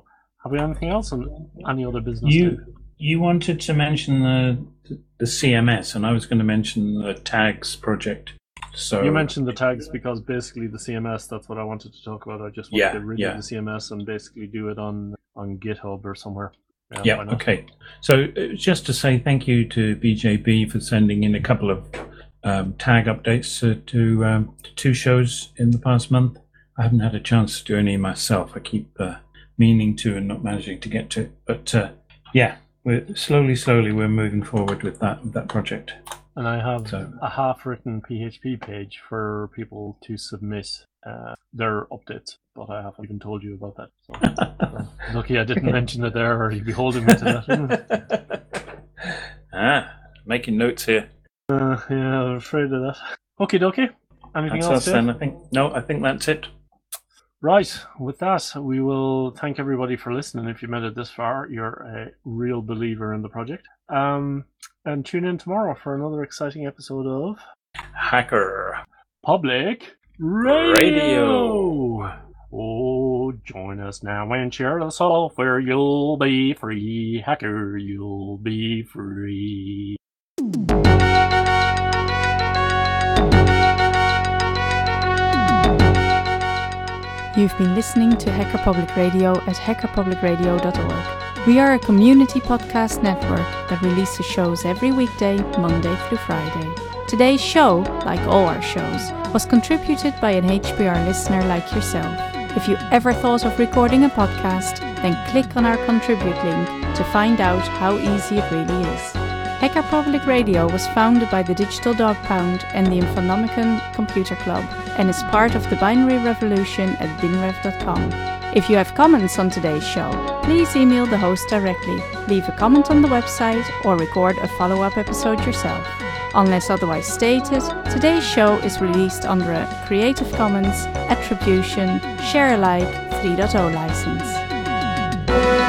Have we anything else on any other business? You too? you wanted to mention the the C M S, and I was going to mention the tags project. So you mentioned the tags because basically the C M S, that's what I wanted to talk about. I just want Yeah, to get rid yeah. of the C M S and basically do it on, on GitHub or somewhere. Yeah, Yeah, why not? okay. So uh, just to say thank you to B J B for sending in a couple of um, tag updates to, to, um, to two shows in the past month. I haven't had a chance to do any myself. I keep uh, meaning to and not managing to get to it. But uh, yeah, we're slowly, slowly we're moving forward with that with that project. And I have So- a half-written P H P page for people to submit uh, their updates, but I haven't even told you about that. So, uh, lucky I didn't mention it there, or you'd be holding me to that. Ah, making notes here. uh, yeah, I'm afraid of that. Okie dokie. Anything That's else? us Dave? then, I think. No, I think that's it. Right, with that, we will thank everybody for listening. If you made it this far, you're a real believer in the project. Um, and tune in tomorrow for another exciting episode of Hacker. Public Radio. Radio. Oh, join us now and share the software. You'll be free. Hacker, you'll be free. You've been listening to Hacker Public Radio at hacker public radio dot org. We are a community podcast network that releases shows every weekday, Monday through Friday. Today's show, like all our shows, was contributed by an H P R listener like yourself. If you ever thought of recording a podcast, then click on our contribute link to find out how easy it really is. Hacker Public Radio was founded by the Digital Dog Pound and the Infonomicon Computer Club and is part of the binary revolution at binrev dot com. If you have comments on today's show, please email the host directly, leave a comment on the website, or record a follow-up episode yourself. Unless otherwise stated, today's show is released under a Creative Commons Attribution Share Alike three point oh license.